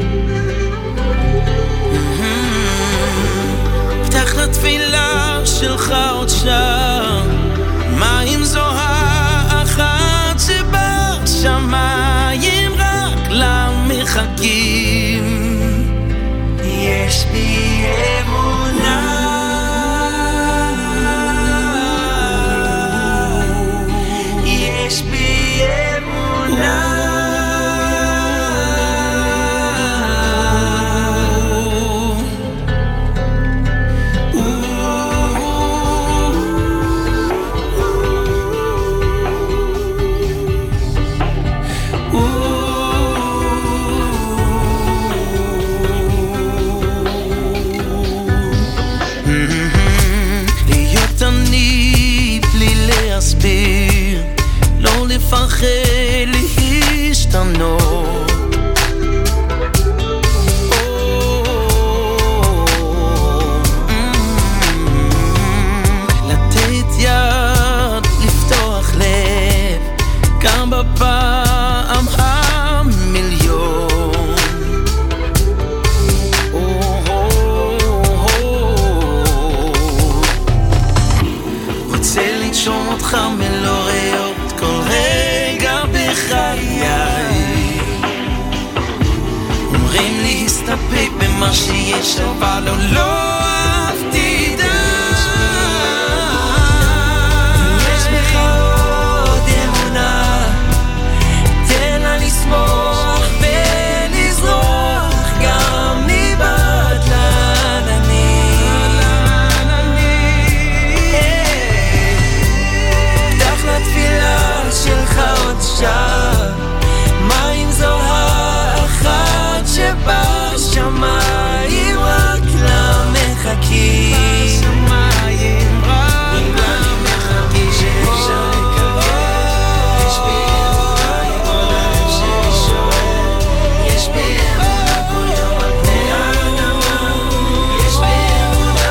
פתח לתפילה שלך עוד שם, מה אם זו האחת שבשמיים רק לה מחכים. יש בי אמונה, יש בי אמונה. לא לפחד להשתנות, לתת יד, לפתוח לב, גם בפעם המיליון. רוצה לנשום אותך מלא ריאות כל רגע בחיי. אומרים לי הסתפק במה שיש, אבל לא אהבתי די. יש בך עוד אמונה, תן לה לשמוח ולזרוח גם מבעד לעננים. פתח לתפילה שלך עוד שם, מה אם זו האחת שבשמיים רק לה מחכים. בשמיים רק לה מחכים. שאפשר לקרב, יש בי אמונה עולם שלי שואל, יש בי אמונה כל יום על פני האדמה. יש בי אמונה,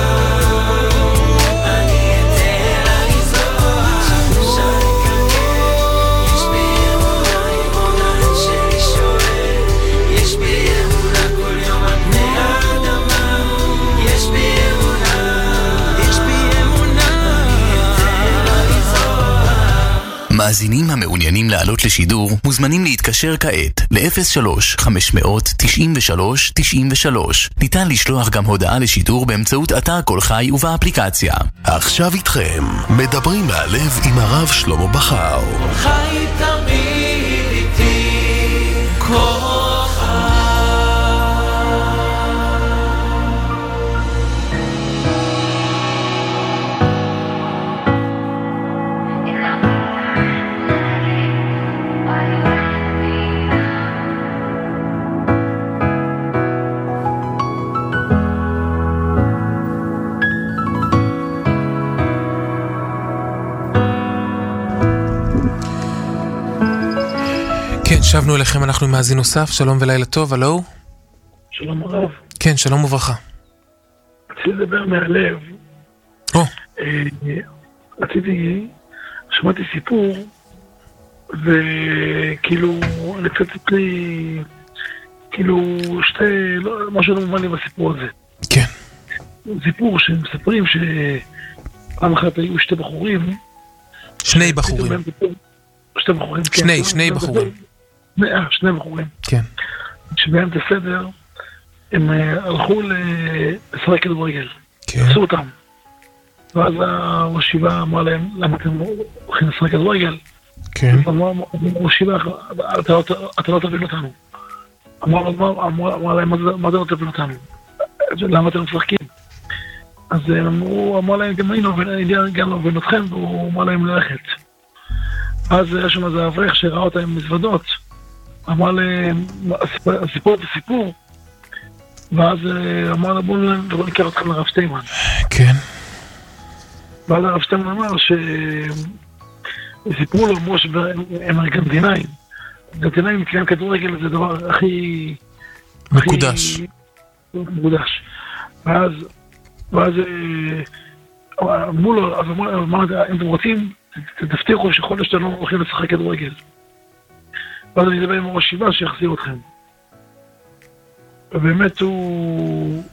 אני אתן לה לזרוח. שאפשר לקרב, יש בי אמונה עולם שלי שואל, יש בי אמונה כל יום על פני האדמה. יש בי אמונה, יש בי אמונה, אני אתן לה לזרוח. מאזינים המעוניינים לעלות לשידור מוזמנים להתקשר כעת ל-03-593-93-93. ניתן לשלוח גם הודעה לשידור באמצעות אתר קול חי ובאפליקציה. עכשיו איתכם, מדברים מהלב עם הרב שלמה בכר. חי תמיד איתי כוח. כן, שבנו אליכם, אנחנו עם מאזין נוסף, שלום ולילה טוב, הלו? שלום הרב. כן, שלום וברכה. רציתי לדבר מהלב. רציתי, שמעתי סיפור, וכאילו, אני קצת לי, כאילו, משהו לא מובן לי בסיפור הזה. כן. סיפור שמספרים פעם אחת היו שתי בחורים. שני בחורים. שתי בחורים, כן. שני בחורים. שני בחורים. כן. שבאמצע הסדר, הם הלכו לשחק כדורגל. כן. עשו אותם. ואז הישיבה אמרה להם, למה אתם הולכים לשחק כדורגל? כן. הישיבה, אתה לא תבין אותנו. אמרה להם, מה זה לא תבין אותנו? למה אתם משחקים? אז אמרו להם, גם אני לא מבין אתכם, והוא אמר להם ללכת. אז היה שם איזה אברך שראה אותם עם מזוודות, אמר להם, הסיפור זה סיפור, ואז אמר להם, בואו ניקח אתכם לרב שטיימן. כן. ואז הרב שטיימן אמר שסיפרו לו כמו שהם ארגנטינאים. ארגנטינאים מקיים כדורגל זה הדבר הכי... מקודש. מקודש. ואז אמרו לו, אז אמר, אם אתם רוצים, תבטיחו שחודש אתם לא הולכים לשחק כדורגל. ואז אני אדבר עם ראש ישיבה שיחזיר אתכם. ובאמת הוא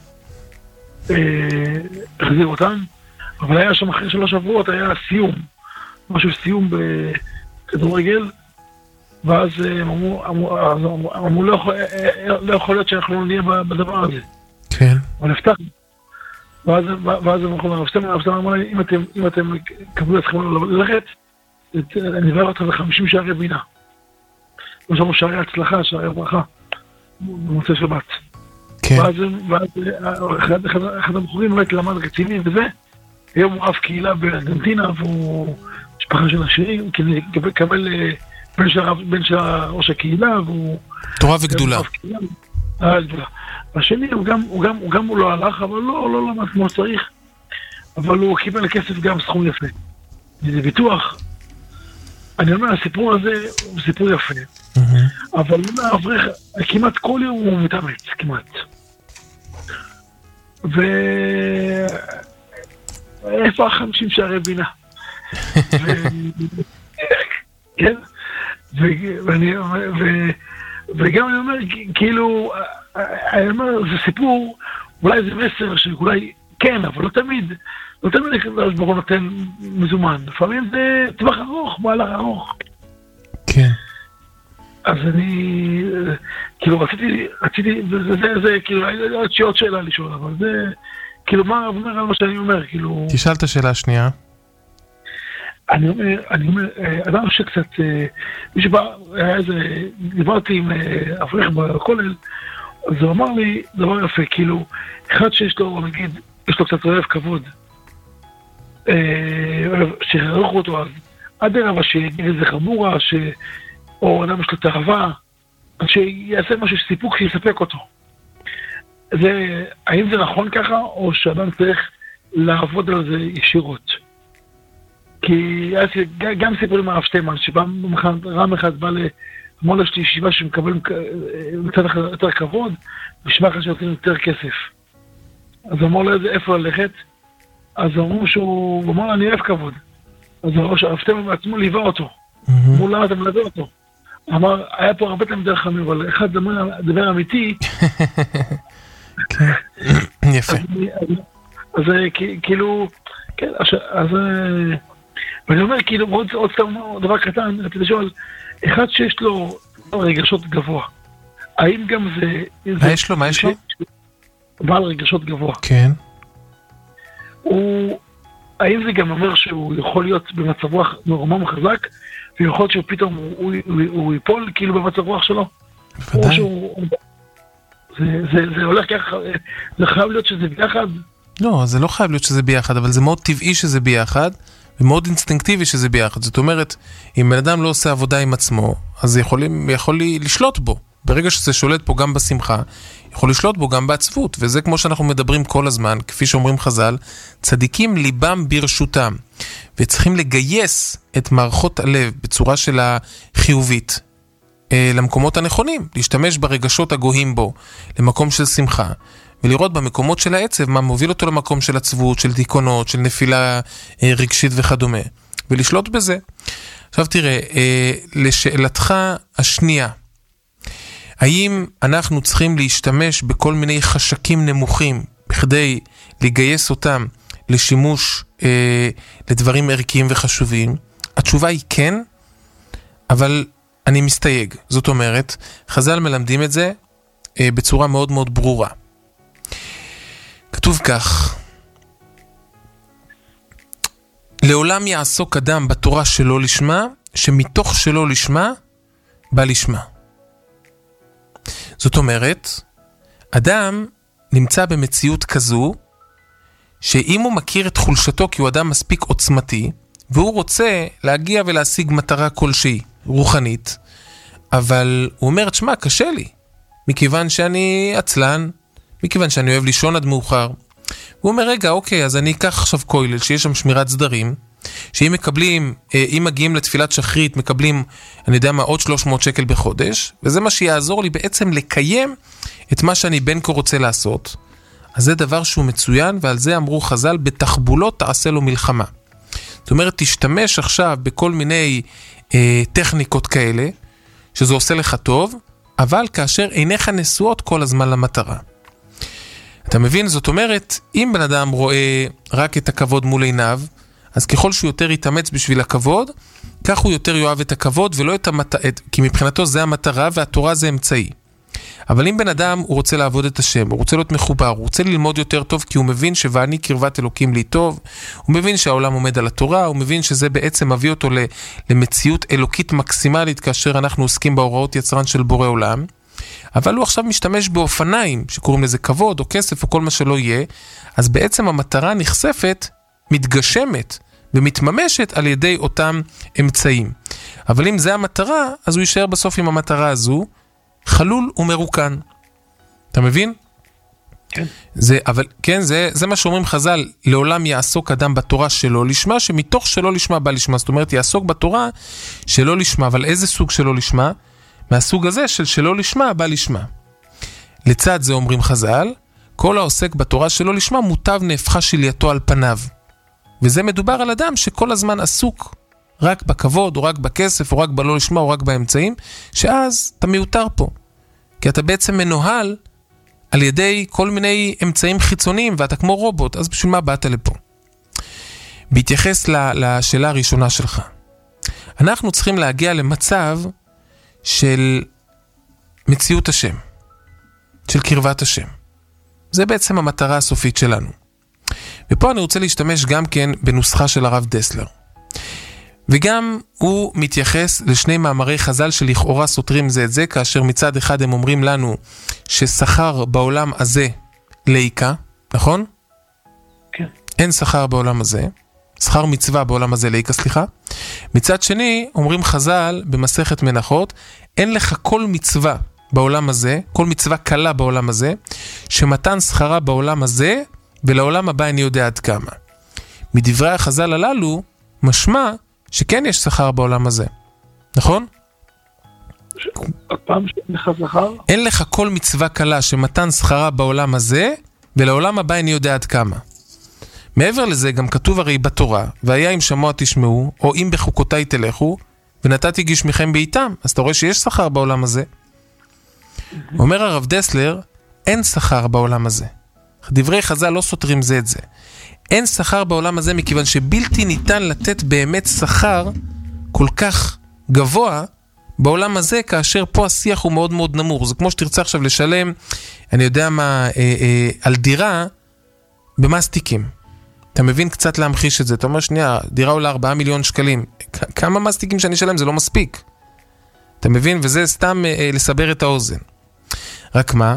החזיר אותם, אבל היה שם אחרי 3 שבועות, היה סיום. משהו סיום בכדורגל, ואז אמרו, לא יכול להיות שאנחנו לא נהיה בדבר הזה. כן. אבל הבטחנו. ואז הם אמרו, הרב שטיימן אמר לי, אם אתם קבלו אתכם ללכת, אני אביא אותם ל50 שערי בינה. כמו שאמרו, שערי הצלחה, שערי ברכה, במוצאי שבת. כן. ואז אחד הבחורים למד רציני וזה, היום הוא אף קהילה בארגנטינה, והוא משפחה של עשירים, כי אני קבל בן של ראש הקהילה, והוא... תורה וגדולה. והשני, הוא גם לא הלך, אבל לא למד כמו שצריך, אבל הוא קיבל כסף גם סכום יפה. זה ביטוח. אני אומר, הסיפור הזה הוא סיפור יפה, אבל האברך, כמעט כל יום הוא מתאמץ, כמעט. איפה 50 שערי בינה? כן? וגם אני אומר, כאילו, אני אומר, זה סיפור, אולי זה מסר שאולי כן, אבל לא תמיד הקדוש ברוך הוא נותן מזומן. לפעמים זה טווח ארוך, מהלך ארוך. כן. אז אני, כאילו, רציתי, זה, כאילו, הייתה עוד שאלה לשאול, אבל זה, כאילו, מה הרב אומר על מה שאני אומר, כאילו... תשאל את השאלה השנייה. אני אומר, אדם שקצת, מי שבא, היה איזה, דיברתי עם אברך בכולל, אז הוא אמר לי דבר יפה, כאילו, אחד שיש לו, נגיד, יש לו קצת אוהב כבוד, שיערוך אותו אז, עד הרב שיגיד איזה חמורה, או אדם יש לו תאווה, אז שיעשה משהו שסיפוק שיספק אותו. האם זה נכון ככה, או שאדם צריך לעבוד על זה ישירות? כי גם סיפורים הרב שטיימן, שפעם רם אחד בא אמר יש לי ישיבה שמקבל מצד יותר כבוד, ושמע אחרי שנותנים יותר כסף. אז הוא אמר לו איפה ללכת, אז אמרו שהוא אמר לו אני אוהב כבוד. אז הרב שטיימן בעצמו ליווה אותו. אמרו למה אתה מלווה אותו? אמר, היה פה הרבה תלמידי חכמים, אבל אחד דבר אמיתי. יפה. אז כאילו, כן, אז... ואני אומר, כאילו, עוד סתם דבר קטן, רציתי לשאול, אחד שיש לו רגשות גבוה, האם גם זה... מה יש לו? בעל רגשות גבוה. כן. האם זה גם אומר שהוא יכול להיות במצב רוח מרומם חזק, ויכול להיות שפתאום הוא ייפול כאילו במצב רוח שלו? בוודאי. זה הולך ככה, זה חייב להיות שזה ביחד? לא, זה לא חייב להיות שזה ביחד, אבל זה מאוד טבעי שזה ביחד, ומאוד אינסטינקטיבי שזה ביחד. זאת אומרת, אם בן אדם לא עושה עבודה עם עצמו, אז יכול לשלוט בו. ברגע שזה שולט פה גם בשמחה, יכול לשלוט בו גם בעצבות, וזה כמו שאנחנו מדברים כל הזמן, כפי שאומרים חז"ל, צדיקים ליבם ברשותם, וצריכים לגייס את מערכות הלב בצורה של החיובית, למקומות הנכונים, להשתמש ברגשות הגוהים בו, למקום של שמחה, ולראות במקומות של העצב מה מוביל אותו למקום של עצבות, של דיכאונות, של נפילה רגשית וכדומה, ולשלוט בזה. עכשיו תראה, לשאלתך השנייה, האם אנחנו צריכים להשתמש בכל מיני חשקים נמוכים בכדי לגייס אותם לשימוש לדברים ערכיים וחשובים? התשובה היא כן, אבל אני מסתייג. זאת אומרת, חז"ל מלמדים את זה בצורה מאוד מאוד ברורה. כתוב כך, לעולם יעסוק אדם בתורה שלא לשמה, שמתוך שלא לשמה בא לשמה. זאת אומרת, אדם נמצא במציאות כזו, שאם הוא מכיר את חולשתו כי הוא אדם מספיק עוצמתי, והוא רוצה להגיע ולהשיג מטרה כלשהי, רוחנית, אבל הוא אומר, תשמע, קשה לי, מכיוון שאני עצלן, מכיוון שאני אוהב לישון עד מאוחר. הוא אומר, רגע, אוקיי, אז אני אקח עכשיו כולל, שיש שם שמירת סדרים, שאם מקבלים, אם מגיעים לתפילת שחרית, מקבלים, אני יודע מה, עוד 300 שקל בחודש, וזה מה שיעזור לי בעצם לקיים את מה שאני בין כה רוצה לעשות. אז זה דבר שהוא מצוין, ועל זה אמרו חז"ל, בתחבולות תעשה לו מלחמה. זאת אומרת, תשתמש עכשיו בכל מיני טכניקות כאלה, שזה עושה לך טוב, אבל כאשר עיניך נשואות כל הזמן למטרה. אתה מבין? זאת אומרת, אם בן אדם רואה רק את הכבוד מול עיניו, אז ככל שהוא יותר יתאמץ בשביל הכבוד, כך הוא יותר יאהב את הכבוד, ולא את כי מבחינתו זה המטרה, והתורה זה אמצעי. אבל אם בן אדם הוא רוצה לעבוד את השם, הוא רוצה להיות מחובר, הוא רוצה ללמוד יותר טוב, כי הוא מבין שוואני קרבת אלוקים לי טוב, הוא מבין שהעולם עומד על התורה, הוא מבין שזה בעצם מביא אותו למציאות אלוקית מקסימלית, כאשר אנחנו עוסקים בהוראות יצרן של בורא עולם, אבל הוא עכשיו משתמש באופניים, שקוראים לזה כבוד או כסף או כל מה שלא יהיה, אז בעצם המטרה נחשפת, מתגשמת ומתממשת על ידי אותם אמצעים. אבל אם זה המטרה, אז הוא יישאר בסוף עם המטרה הזו, חלול ומרוקן. אתה מבין? כן. זה מה שאומרים חז"ל, לעולם יעסוק אדם בתורה שלא לשמה, שמתוך שלא לשמה בא לשמה. זאת אומרת, יעסוק בתורה שלא לשמה, אבל איזה סוג שלא לשמה? מהסוג הזה של שלא לשמה בא לשמה. לצד זה אומרים חז"ל, כל העוסק בתורה שלא לשמה מוטב נהפכה שלייתו על פניו. וזה מדובר על אדם שכל הזמן עסוק רק בכבוד, או רק בכסף, או רק בלא לשמה, או רק באמצעים, שאז אתה מיותר פה. כי אתה בעצם מנוהל על ידי כל מיני אמצעים חיצוניים, ואתה כמו רובוט, אז בשביל מה באת לפה? בהתייחס לשאלה הראשונה שלך. אנחנו צריכים להגיע למצב של מציאות השם, של קרבת השם. זה בעצם המטרה הסופית שלנו. ופה אני רוצה להשתמש גם כן בנוסחה של הרב דסלר. וגם הוא מתייחס לשני מאמרי חז"ל שלכאורה סותרים זה את זה, כאשר מצד אחד הם אומרים לנו ששכר בעולם הזה ליקה, נכון? כן. אין שכר בעולם הזה, שכר מצווה בעולם הזה ליקה, סליחה. מצד שני, אומרים חז"ל במסכת מנחות, אין לך כל מצווה בעולם הזה, כל מצווה קלה בעולם הזה, שמתן שכרה בעולם הזה, ולעולם הבא אני יודע עד כמה. מדברי החז"ל הללו, משמע שכן יש שכר בעולם הזה. נכון? הפעם שאין לך שכר? אין לך כל מצווה קלה שמתן שכרה בעולם הזה, ולעולם הבא אני יודע עד כמה. מעבר לזה גם כתוב הרי בתורה, והיה אם שמוע תשמעו, או אם בחוקותיי תלכו, ונתתי גשמיכם בעיתם. אז אתה רואה שיש שכר בעולם הזה. אומר הרב דסלר, אין שכר בעולם הזה. דברי חז"ל לא סותרים זה את זה. אין שכר בעולם הזה מכיוון שבלתי ניתן לתת באמת שכר כל כך גבוה בעולם הזה, כאשר פה השיח הוא מאוד מאוד נמוך. זה כמו שתרצה עכשיו לשלם, אני יודע מה, על דירה במסטיקים. אתה מבין קצת להמחיש את זה. אתה אומר, שנייה, דירה עולה 4 מיליון שקלים. כמה מסטיקים שאני אשלם? זה לא מספיק. אתה מבין? וזה סתם לסבר את האוזן. רק מה?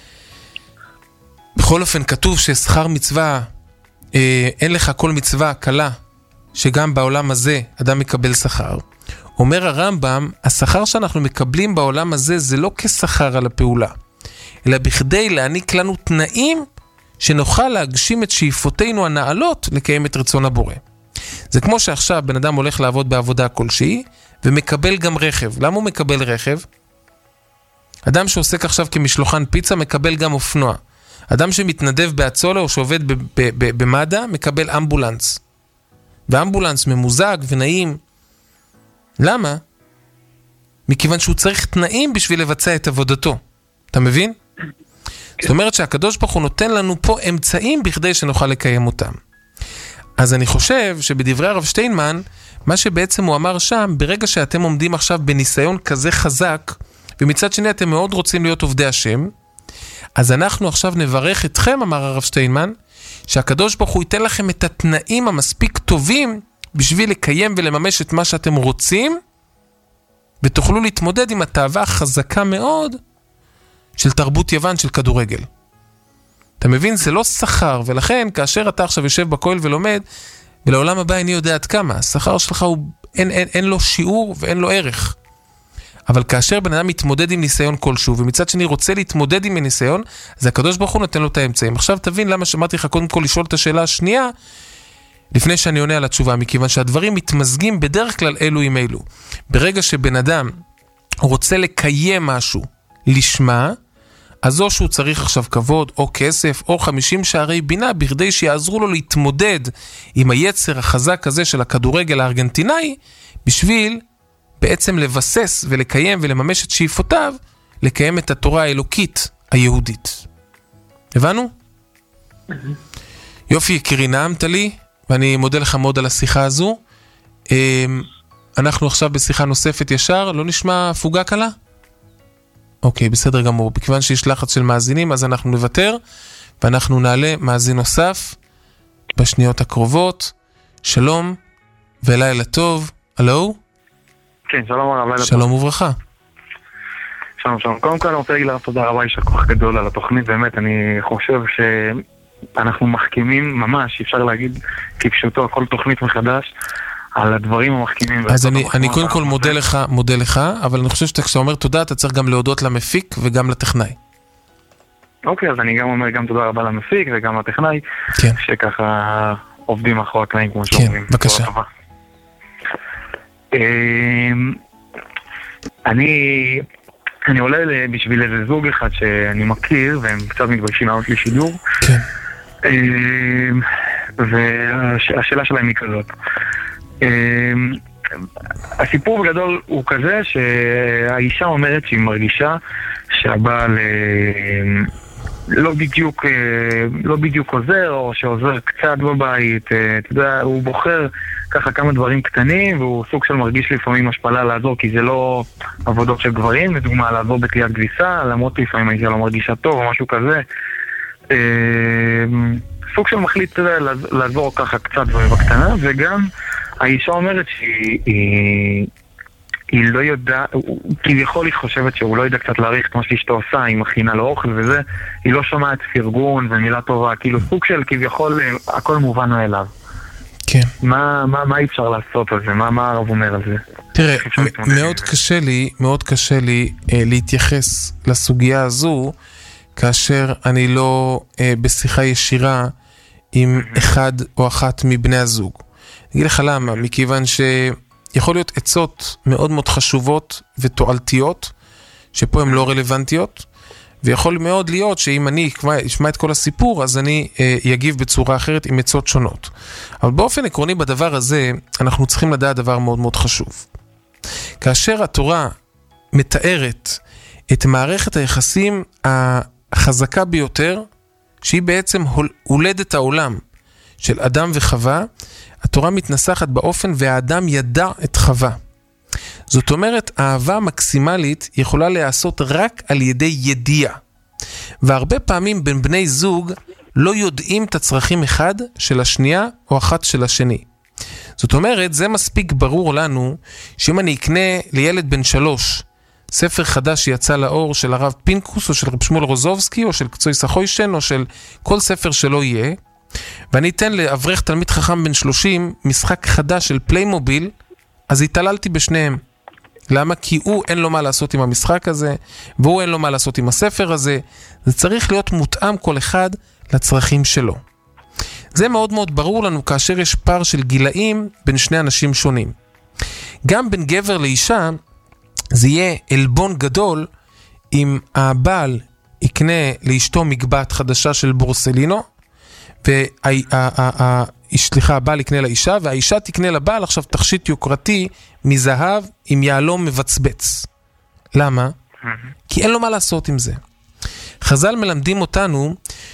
בכל אופן כתוב ששכר מצווה, אין לך כל מצווה קלה, שגם בעולם הזה אדם מקבל שכר. אומר הרמב"ם, השכר שאנחנו מקבלים בעולם הזה זה לא כשכר על הפעולה, אלא בכדי להעניק לנו תנאים שנוכל להגשים את שאיפותינו הנעלות לקיים את רצון הבורא. זה כמו שעכשיו בן אדם הולך לעבוד בעבודה כלשהי, ומקבל גם רכב. למה הוא מקבל רכב? אדם שעוסק עכשיו כמשלוחן פיצה מקבל גם אופנוע. אדם שמתנדב בהצולה או שעובד במד"א מקבל אמבולנס. ואמבולנס ממוזג ונעים. למה? מכיוון שהוא צריך תנאים בשביל לבצע את עבודתו. אתה מבין? זאת אומרת שהקדוש ברוך הוא נותן לנו פה אמצעים בכדי שנוכל לקיים אותם. אז אני חושב שבדברי הרב שטיינמן, מה שבעצם הוא אמר שם, ברגע שאתם עומדים עכשיו בניסיון כזה חזק, ומצד שני אתם מאוד רוצים להיות עובדי השם, אז אנחנו עכשיו נברך אתכם, אמר הרב שטיינמן, שהקדוש ברוך הוא ייתן לכם את התנאים המספיק טובים, בשביל לקיים ולממש את מה שאתם רוצים, ותוכלו להתמודד עם התאווה החזקה מאוד, של תרבות יוון של כדורגל. אתה מבין? זה לא שכר, ולכן כאשר אתה עכשיו יושב בכולל ולומד, ולעולם הבא איני יודע עד כמה, השכר שלך הוא, אין לו שיעור ואין לו ערך. אבל כאשר בן אדם מתמודד עם ניסיון כלשהו, ומצד שני רוצה להתמודד עם הניסיון, אז הקדוש ברוך הוא נותן לו את האמצעים. עכשיו תבין למה שמעתי לך קודם כל לשאול את השאלה השנייה, לפני שאני עונה על התשובה, מכיוון שהדברים מתמזגים בדרך כלל אלו עם אלו. ברגע שבן אדם רוצה לקיים משהו לשמה, אז או שהוא צריך עכשיו כבוד, או כסף, או 50 שערי בינה, בכדי שיעזרו לו להתמודד עם היצר החזק הזה של הכדורגל הארגנטינאי, בשביל בעצם לבסס ולקיים ולממש את שאיפותיו, לקיים את התורה האלוקית היהודית. הבנו? יופי, יקירי, נעמת לי, ואני מודה לך מאוד על השיחה הזו. אנחנו עכשיו בשיחה נוספת ישר, לא נשמע פוגה קלה? אוקיי, בסדר גמור. בכיוון שיש לחץ של מאזינים, אז אנחנו נוותר, ואנחנו נעלה מאזין נוסף בשניות הקרובות. שלום, ולילה טוב. הלו? כן, שלום הרב, לילה טוב. שלום וברכה. שלום. קודם כל אני רוצה להגיד לך תודה רבה, יישר כוח גדול על התוכנית, באמת, אני חושב שאנחנו מחכימים ממש, אפשר להגיד כפשוטו, כל תוכנית מחדש, על הדברים המחכימים. אז אני קודם כל מודה לך, אבל אני חושב שאתה אומר תודה, אתה צריך גם להודות למפיק וגם לטכנאי. אוקיי, אז אני גם אומר גם תודה רבה למפיק וגם לטכנאי, כן. שככה עובדים אחרי הקלעים כמו כן, שאומרים. בבקשה. אני עולה בשביל איזה זוג אחד שאני מכיר, והם קצת מתביישים לעלות לשידור. כן. והשאלה שלהם היא כזאת. הסיפור בגדול הוא כזה שהאישה אומרת שהיא מרגישה שהבעל לא בדיוק עוזר, או שעוזר קצת בבית, אתה יודע, הוא בוחר ככה כמה דברים קטנים, והוא סוג של מרגיש לפעמים השפלה לעזור, כי זה לא עבודות של גברים, לדוגמה לעזור בתליית כביסה, למרות לפעמים האישה לא מרגישה טוב או משהו כזה. סוג של מחליט לעזור ככה קצת בקטנה, וגם האישה אומרת שהיא לא יודע, כביכול היא חושבת שהוא לא יודע קצת להעריך כמו שאשתו עושה, היא מכינה לו אוכל וזה, היא לא שומעת פרגון ומילה טובה, כאילו סוג של כביכול הכל מובן מאליו. כן. מה אפשר לעשות על זה? מה הרב אומר על זה? תראה, מאוד קשה לי להתייחס לסוגיה הזו, כאשר אני לא בשיחה ישירה עם אחד או אחת מבני הזוג. אני אגיד לך למה, מכיוון שיכול להיות עצות מאוד מאוד חשובות ותועלתיות, שפה הן לא רלוונטיות, ויכול מאוד להיות שאם אני אשמע את כל הסיפור, אז אני יגיב בצורה אחרת עם עצות שונות. אבל באופן עקרוני בדבר הזה, אנחנו צריכים לדעת דבר מאוד מאוד חשוב. כאשר התורה מתארת את מערכת היחסים החזקה ביותר, שהיא בעצם הולדת העולם של אדם וחווה, התורה מתנסחת באופן והאדם ידע את חווה. זאת אומרת, האהבה מקסימלית יכולה להיעשות רק על ידי ידיעה. והרבה פעמים בין בני זוג לא יודעים את הצרכים אחד של השנייה או אחת של השני. זאת אומרת, זה מספיק ברור לנו שאם אני אקנה לילד בן 3 ספר חדש שיצא לאור של הרב פינקוס או של רב שמואל רוזובסקי או של קצוי סחוישן או של כל ספר שלא יהיה, ואני אתן לאברך תלמיד חכם בן 30 משחק חדש של פליימוביל, אז התעללתי בשניהם. למה? כי הוא אין לו מה לעשות עם המשחק הזה, והוא אין לו מה לעשות עם הספר הזה. זה צריך להיות מותאם כל אחד לצרכים שלו. זה מאוד מאוד ברור לנו כאשר יש פער של גילאים בין שני אנשים שונים. גם בין גבר לאישה, זה יהיה אלבון גדול אם הבעל יקנה לאשתו מגבעת חדשה של בורסלינו, הבעל יקנה לאישה, והאישה תקנה לבעל עכשיו תכשיט יוקרתי מזהב עם יהלום מבצבץ. למה? כי אין לו מה לעשות עם זה. חז"ל מלמדים אותנו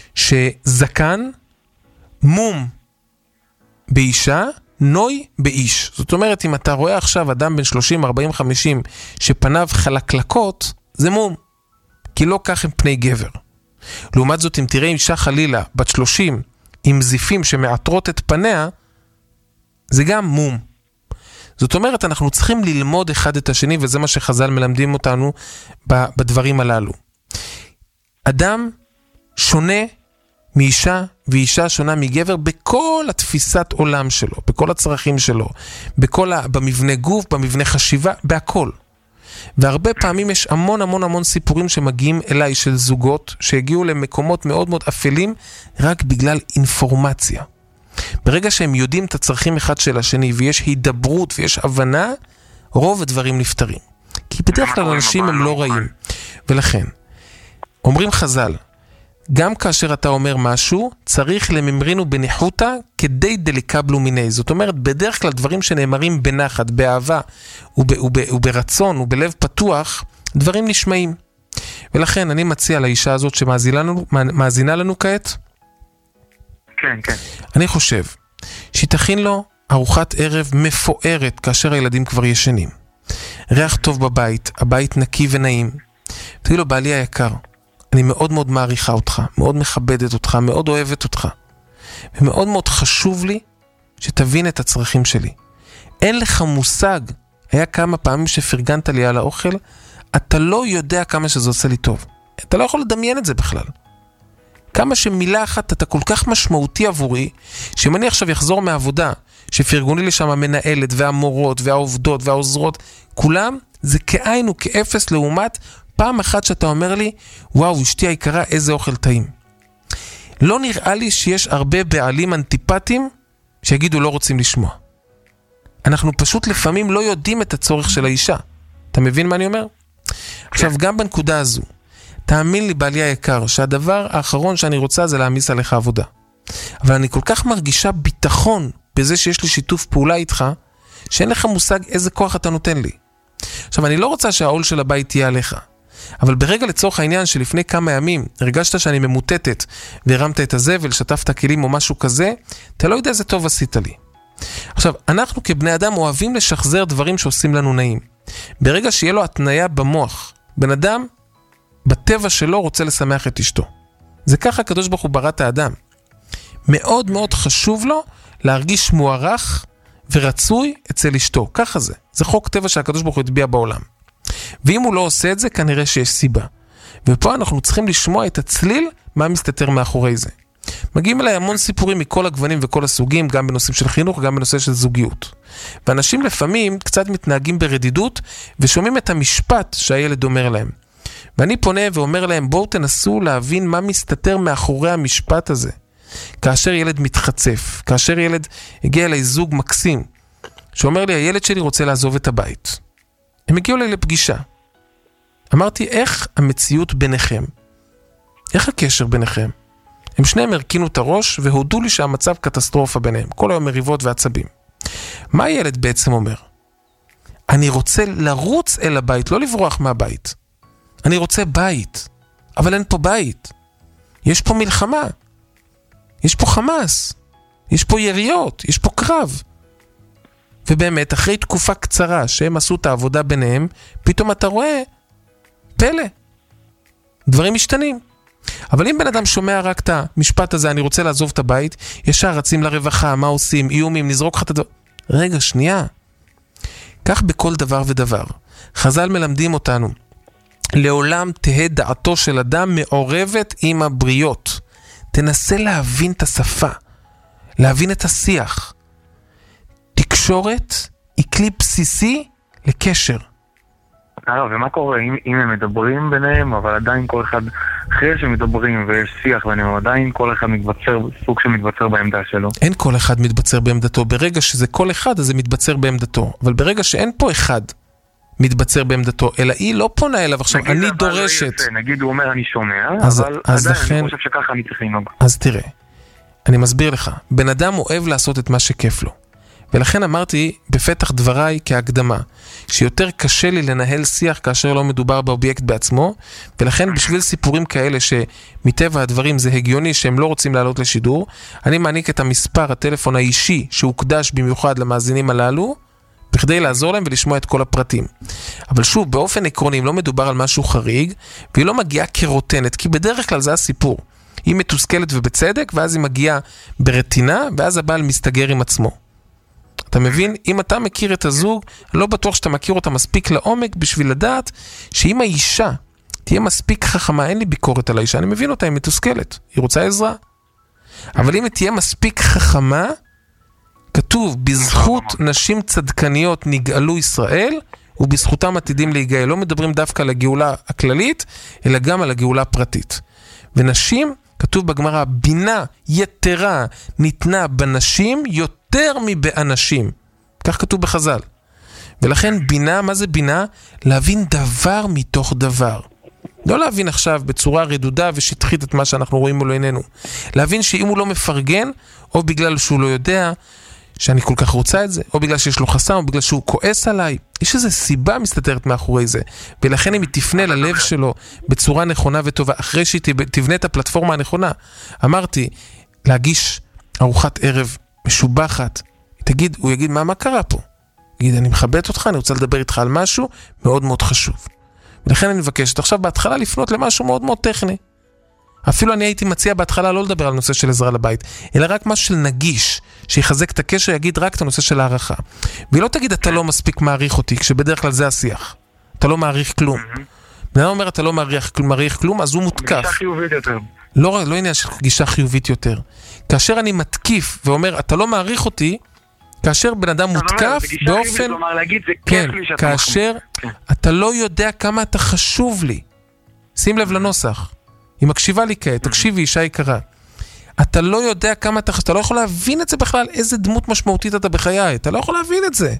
שזקן, מום באישה, נוי באיש. זאת אומרת, אם אתה רואה עכשיו אדם בן 30, 40, 50 שפניו חלקלקות, זה מום. כי לא כך הם פני גבר. לעומת זאת, אם תראה אישה חלילה, בת 30, עם זיפים שמעטרות את פניה, זה גם מום. זאת אומרת, אנחנו צריכים ללמוד אחד את השני, וזה מה שחז"ל מלמדים אותנו בדברים הללו. אדם שונה מאישה, ואישה שונה מגבר בכל התפיסת עולם שלו, בכל הצרכים שלו, במבנה גוף, במבנה חשיבה, בהכל. והרבה פעמים יש המון המון המון סיפורים שמגיעים אליי של זוגות, שהגיעו למקומות מאוד מאוד אפלים, רק בגלל אינפורמציה. ברגע שהם יודעים את הצרכים אחד של השני, ויש הידברות ויש הבנה, רוב הדברים נפתרים. כי בדרך כלל אנשים הם לא רעים. ולכן, אומרים חז"ל, גם כאשר אתה אומר משהו, צריך לממרינו בניחותא כדי דליקבלו מיני. זאת אומרת, בדרך כלל דברים שנאמרים בנחת, באהבה וברצון ובלב פתוח, דברים נשמעים. ולכן אני מציע לאישה הזאת שמאזינה לנו כעת, כן, כן. אני חושב שתכין לו ארוחת ערב מפוארת כאשר הילדים כבר ישנים. ריח טוב בבית, הבית נקי ונעים. תגיד לו, בעלי היקר, אני מאוד מאוד מעריכה אותך, מאוד מכבדת אותך, מאוד אוהבת אותך. ומאוד מאוד חשוב לי שתבין את הצרכים שלי. אין לך מושג, היה כמה פעמים שפרגנת לי על האוכל, אתה לא יודע כמה שזה עושה לי טוב. אתה לא יכול לדמיין את זה בכלל. כמה שמילה אחת אתה כל כך משמעותי עבורי, שאם אני עכשיו יחזור מהעבודה, שפרגוני לי שם המנהלת והמורות והעובדות והעוזרות, כולם זה כאין וכאפס לעומת פעם אחת שאתה אומר לי, וואו, אשתי היקרה, איזה אוכל טעים. לא נראה לי שיש הרבה בעלים אנטיפטיים שיגידו לא רוצים לשמוע. אנחנו פשוט לפעמים לא יודעים את הצורך של האישה. אתה מבין מה אני אומר? עכשיו, גם בנקודה הזו, תאמין לי בעלי היקר, שהדבר האחרון שאני רוצה זה להעמיס עליך עבודה. אבל אני כל כך מרגישה ביטחון בזה שיש לי שיתוף פעולה איתך, שאין לך מושג איזה כוח אתה נותן לי. עכשיו, אני לא רוצה שהעול של הבית תהיה עליך. אבל ברגע לצורך העניין שלפני כמה ימים הרגשת שאני ממוטטת והרמת את הזבל, שטפת כלים או משהו כזה, אתה לא יודע איזה טוב עשית לי. עכשיו, אנחנו כבני אדם אוהבים לשחזר דברים שעושים לנו נעים. ברגע שיהיה לו התניה במוח, בן אדם בטבע שלו רוצה לשמח את אשתו. זה ככה הקדוש ברוך הוא ברא את האדם. מאוד מאוד חשוב לו להרגיש מוערך ורצוי אצל אשתו. ככה זה. זה חוק טבע שהקדוש ברוך הוא הטביע בעולם. ואם הוא לא עושה את זה, כנראה שיש סיבה. ופה אנחנו צריכים לשמוע את הצליל, מה מסתתר מאחורי זה. מגיעים אליי המון סיפורים מכל הגוונים וכל הסוגים, גם בנושאים של חינוך, גם בנושא של זוגיות. ואנשים לפעמים קצת מתנהגים ברדידות, ושומעים את המשפט שהילד אומר להם. ואני פונה ואומר להם, בואו תנסו להבין מה מסתתר מאחורי המשפט הזה. כאשר ילד מתחצף, כאשר ילד הגיע אליי זוג מקסים, שאומר לי, הילד שלי רוצה לעזוב את הבית. הם הגיעו אליי לפגישה. אמרתי, איך המציאות ביניכם? איך הקשר ביניכם? הם שניהם הרקינו את הראש והודו לי שהמצב קטסטרופה ביניהם. כל היום מריבות ועצבים. מה הילד בעצם אומר? אני רוצה לרוץ אל הבית, לא לברוח מהבית. אני רוצה בית, אבל אין פה בית. יש פה מלחמה. יש פה חמאס. יש פה יריות. יש פה קרב. ובאמת, אחרי תקופה קצרה שהם עשו את העבודה ביניהם, פתאום אתה רואה פלא. דברים משתנים. אבל אם בן אדם שומע רק את המשפט הזה, אני רוצה לעזוב את הבית, ישר רצים לרווחה, מה עושים, איומים, נזרוק לך את הדבר. רגע, שנייה. כך בכל דבר ודבר. חז"ל מלמדים אותנו, לעולם תהא דעתו של אדם מעורבת עם הבריות. תנסה להבין את השפה, להבין את השיח. תקשורת היא כלי בסיסי לקשר. ומה קורה אם הם מדברים ביניהם, אבל עדיין כל אחד, אחרי שמדברים ויש שיח ביניהם, עדיין כל אחד מתבצר, סוג שמתבצר בעמדה שלו? אין כל אחד מתבצר בעמדתו. ברגע שזה כל אחד, אז זה מתבצר בעמדתו. אבל ברגע שאין פה אחד מתבצר בעמדתו, אלא היא לא פונה אליו עכשיו, אני דורשת. נגיד הוא אומר אני שומע, אז אבל עדיין אני חושב שככה אני צריך לנהוג. אז תראה, אני מסביר לך, בן אדם אוהב לעשות את מה שכיף לו. ולכן אמרתי בפתח דבריי כהקדמה, שיותר קשה לי לנהל שיח כאשר לא מדובר באובייקט בעצמו, ולכן בשביל סיפורים כאלה שמטבע הדברים זה הגיוני שהם לא רוצים לעלות לשידור, אני מעניק את המספר הטלפון האישי שהוקדש במיוחד למאזינים הללו, בכדי לעזור להם ולשמוע את כל הפרטים. אבל שוב, באופן עקרוני, לא מדובר על משהו חריג, והיא לא מגיעה כרוטנת, כי בדרך כלל זה הסיפור. היא מתוסכלת ובצדק, ואז היא מגיעה ברטינה, ואז הבעל מסתגר עם עצמו. אתה מבין? אם אתה מכיר את הזוג, אני לא בטוח שאתה מכיר אותה מספיק לעומק בשביל לדעת שאם האישה תהיה מספיק חכמה, אין לי ביקורת על האישה, אני מבין אותה, היא מתוסכלת, היא רוצה עזרה. אבל אם היא תהיה מספיק חכמה, כתוב, בזכות נשים צדקניות נגאלו ישראל, ובזכותם עתידים להיגאל. לא מדברים דווקא על הגאולה הכללית, אלא גם על הגאולה הפרטית. ונשים, כתוב בגמרא, בינה יתרה ניתנה בנשים יותר מבאנשים. כך כתוב בחז"ל. ולכן בינה, מה זה בינה? להבין דבר מתוך דבר. לא להבין עכשיו בצורה רדודה ושטחית את מה שאנחנו רואים מול עינינו. להבין שאם הוא לא מפרגן, או בגלל שהוא לא יודע שאני כל כך רוצה את זה, או בגלל שיש לו חסם, או בגלל שהוא כועס עליי, יש איזו סיבה מסתתרת מאחורי זה. ולכן אם היא תפנה ללב שלו בצורה נכונה וטובה, אחרי שהיא תבנה את הפלטפורמה הנכונה, אמרתי, להגיש ארוחת ערב משובחת, הוא יגיד, מה קרה פה? יגיד, אני מכבד אותך, אני רוצה לדבר איתך על משהו מאוד מאוד חשוב. ולכן אני מבקשת עכשיו בהתחלה לפנות למשהו מאוד מאוד טכני. אפילו אני הייתי מציע בהתחלה לא לדבר על נושא של עזרה לבית, אלא רק משהו של נגיש, שיחזק את הקשר, יגיד רק את הנושא של הערכה. והיא לא תגיד, אתה לא מספיק מעריך אותי, כשבדרך כלל זה השיח. אתה לא מעריך כלום. בן אדם אומר, אתה לא מעריך כלום, אז הוא מותקף. גישה חיובית יותר. לא עניין של גישה חיובית יותר. כאשר אני מתקיף ואומר, אתה לא מעריך אותי, כאשר בן אדם מותקף באופן... כן, כאשר אתה לא יודע כמה אתה חשוב לי. שים לב לנוסח. היא מקשיבה לי כעת, תקשיבי, אישה יקרה. אתה לא יודע כמה אתה חשוב, אתה לא יכול להבין את זה בכלל, איזה דמות משמעותית אתה בחיי, אתה לא יכול להבין את זה.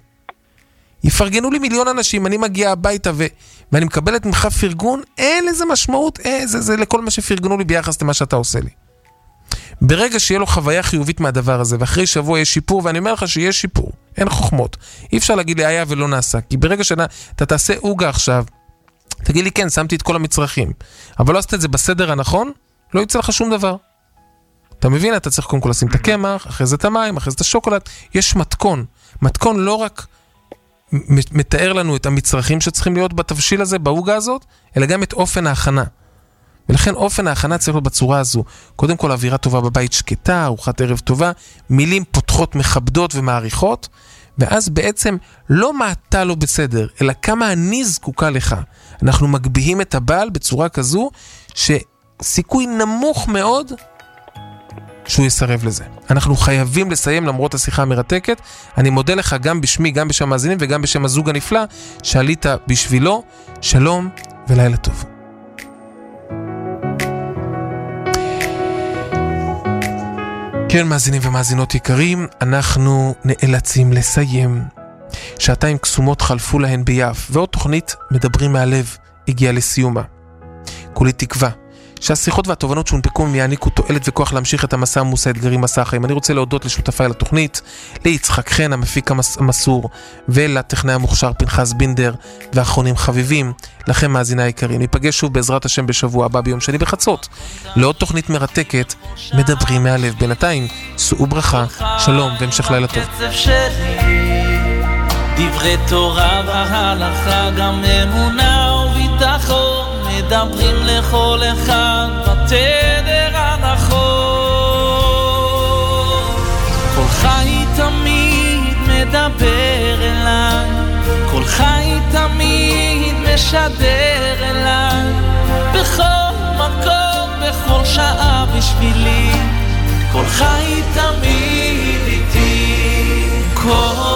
יפרגנו לי מיליון אנשים, אני מגיע הביתה ואני מקבל את ממך פרגון, אין לזה משמעות, זה לכל מה שפרגנו לי ביחס למה שאתה עושה לי. ברגע שיהיה לו חוויה חיובית מהדבר הזה, ואחרי שבוע יש שיפור, ואני אומר לך שיש שיפור, אין חוכמות. אי אפשר להגיד לי היה ולא נעשה, כי ברגע שאתה תעשה אוגה עכשיו, תגיד לי כן, שמתי את כל המצרכים, אבל לא עשית את זה בסדר הנכון, לא יצא לך שום דבר. אתה מבין, אתה צריך קודם כל לשים את הקמח, אחרי זה את המים, אחרי זה את השוקולד, יש מתכון. מתכון לא רק מתאר לנו את המצרכים שצריכים להיות בתבשיל הזה, באוגה הזאת, אלא גם את אופן ההכנה. ולכן אופן ההכנה צריך להיות בצורה הזו. קודם כל אווירה טובה בבית, שקטה, ארוחת ערב טובה, מילים פותחות, מכבדות ומעריכות, ואז בעצם לא מה אתה לא בסדר, אלא כמה אני זקוקה לך. אנחנו מגביהים את הבעל בצורה כזו, שסיכוי נמוך מאוד שהוא יסרב לזה. אנחנו חייבים לסיים למרות השיחה המרתקת. אני מודה לך גם בשמי, גם בשם המאזינים וגם בשם הזוג הנפלא שעלית בשבילו. שלום ולילה טוב. כן, מאזינים ומאזינות יקרים, אנחנו נאלצים לסיים. שעתיים קסומות חלפו להן ביעף, ועוד תוכנית מדברים מהלב הגיעה לסיומה. כולי תקווה שהשיחות והתובנות שהונפקו יעניקו תועלת וכוח להמשיך את המסע עמוס האתגרים, מסע החיים. אני רוצה להודות לשותפיי לתוכנית, ליצחק חן המפיק המסור, ולטכנאי המוכשר פנחס בינדר, ואחרונים חביבים, לכם מאזיני היקרים. ניפגש שוב בעזרת השם בשבוע הבא ביום שני בחצות, לעוד תוכנית מרתקת, מדברים מהלב. בינתיים, שאו ברכה, שלום והמשך לילה טוב. דברי תורה והלכה, גם אמונה וביטחון, מדברים לכל אחד בתדר הנכון. קולך היא תמיד מדבר אליי, קולך היא תמיד משדר אליי, בכל מקום, בכל שעה בשבילי, קולך היא תמיד איתי.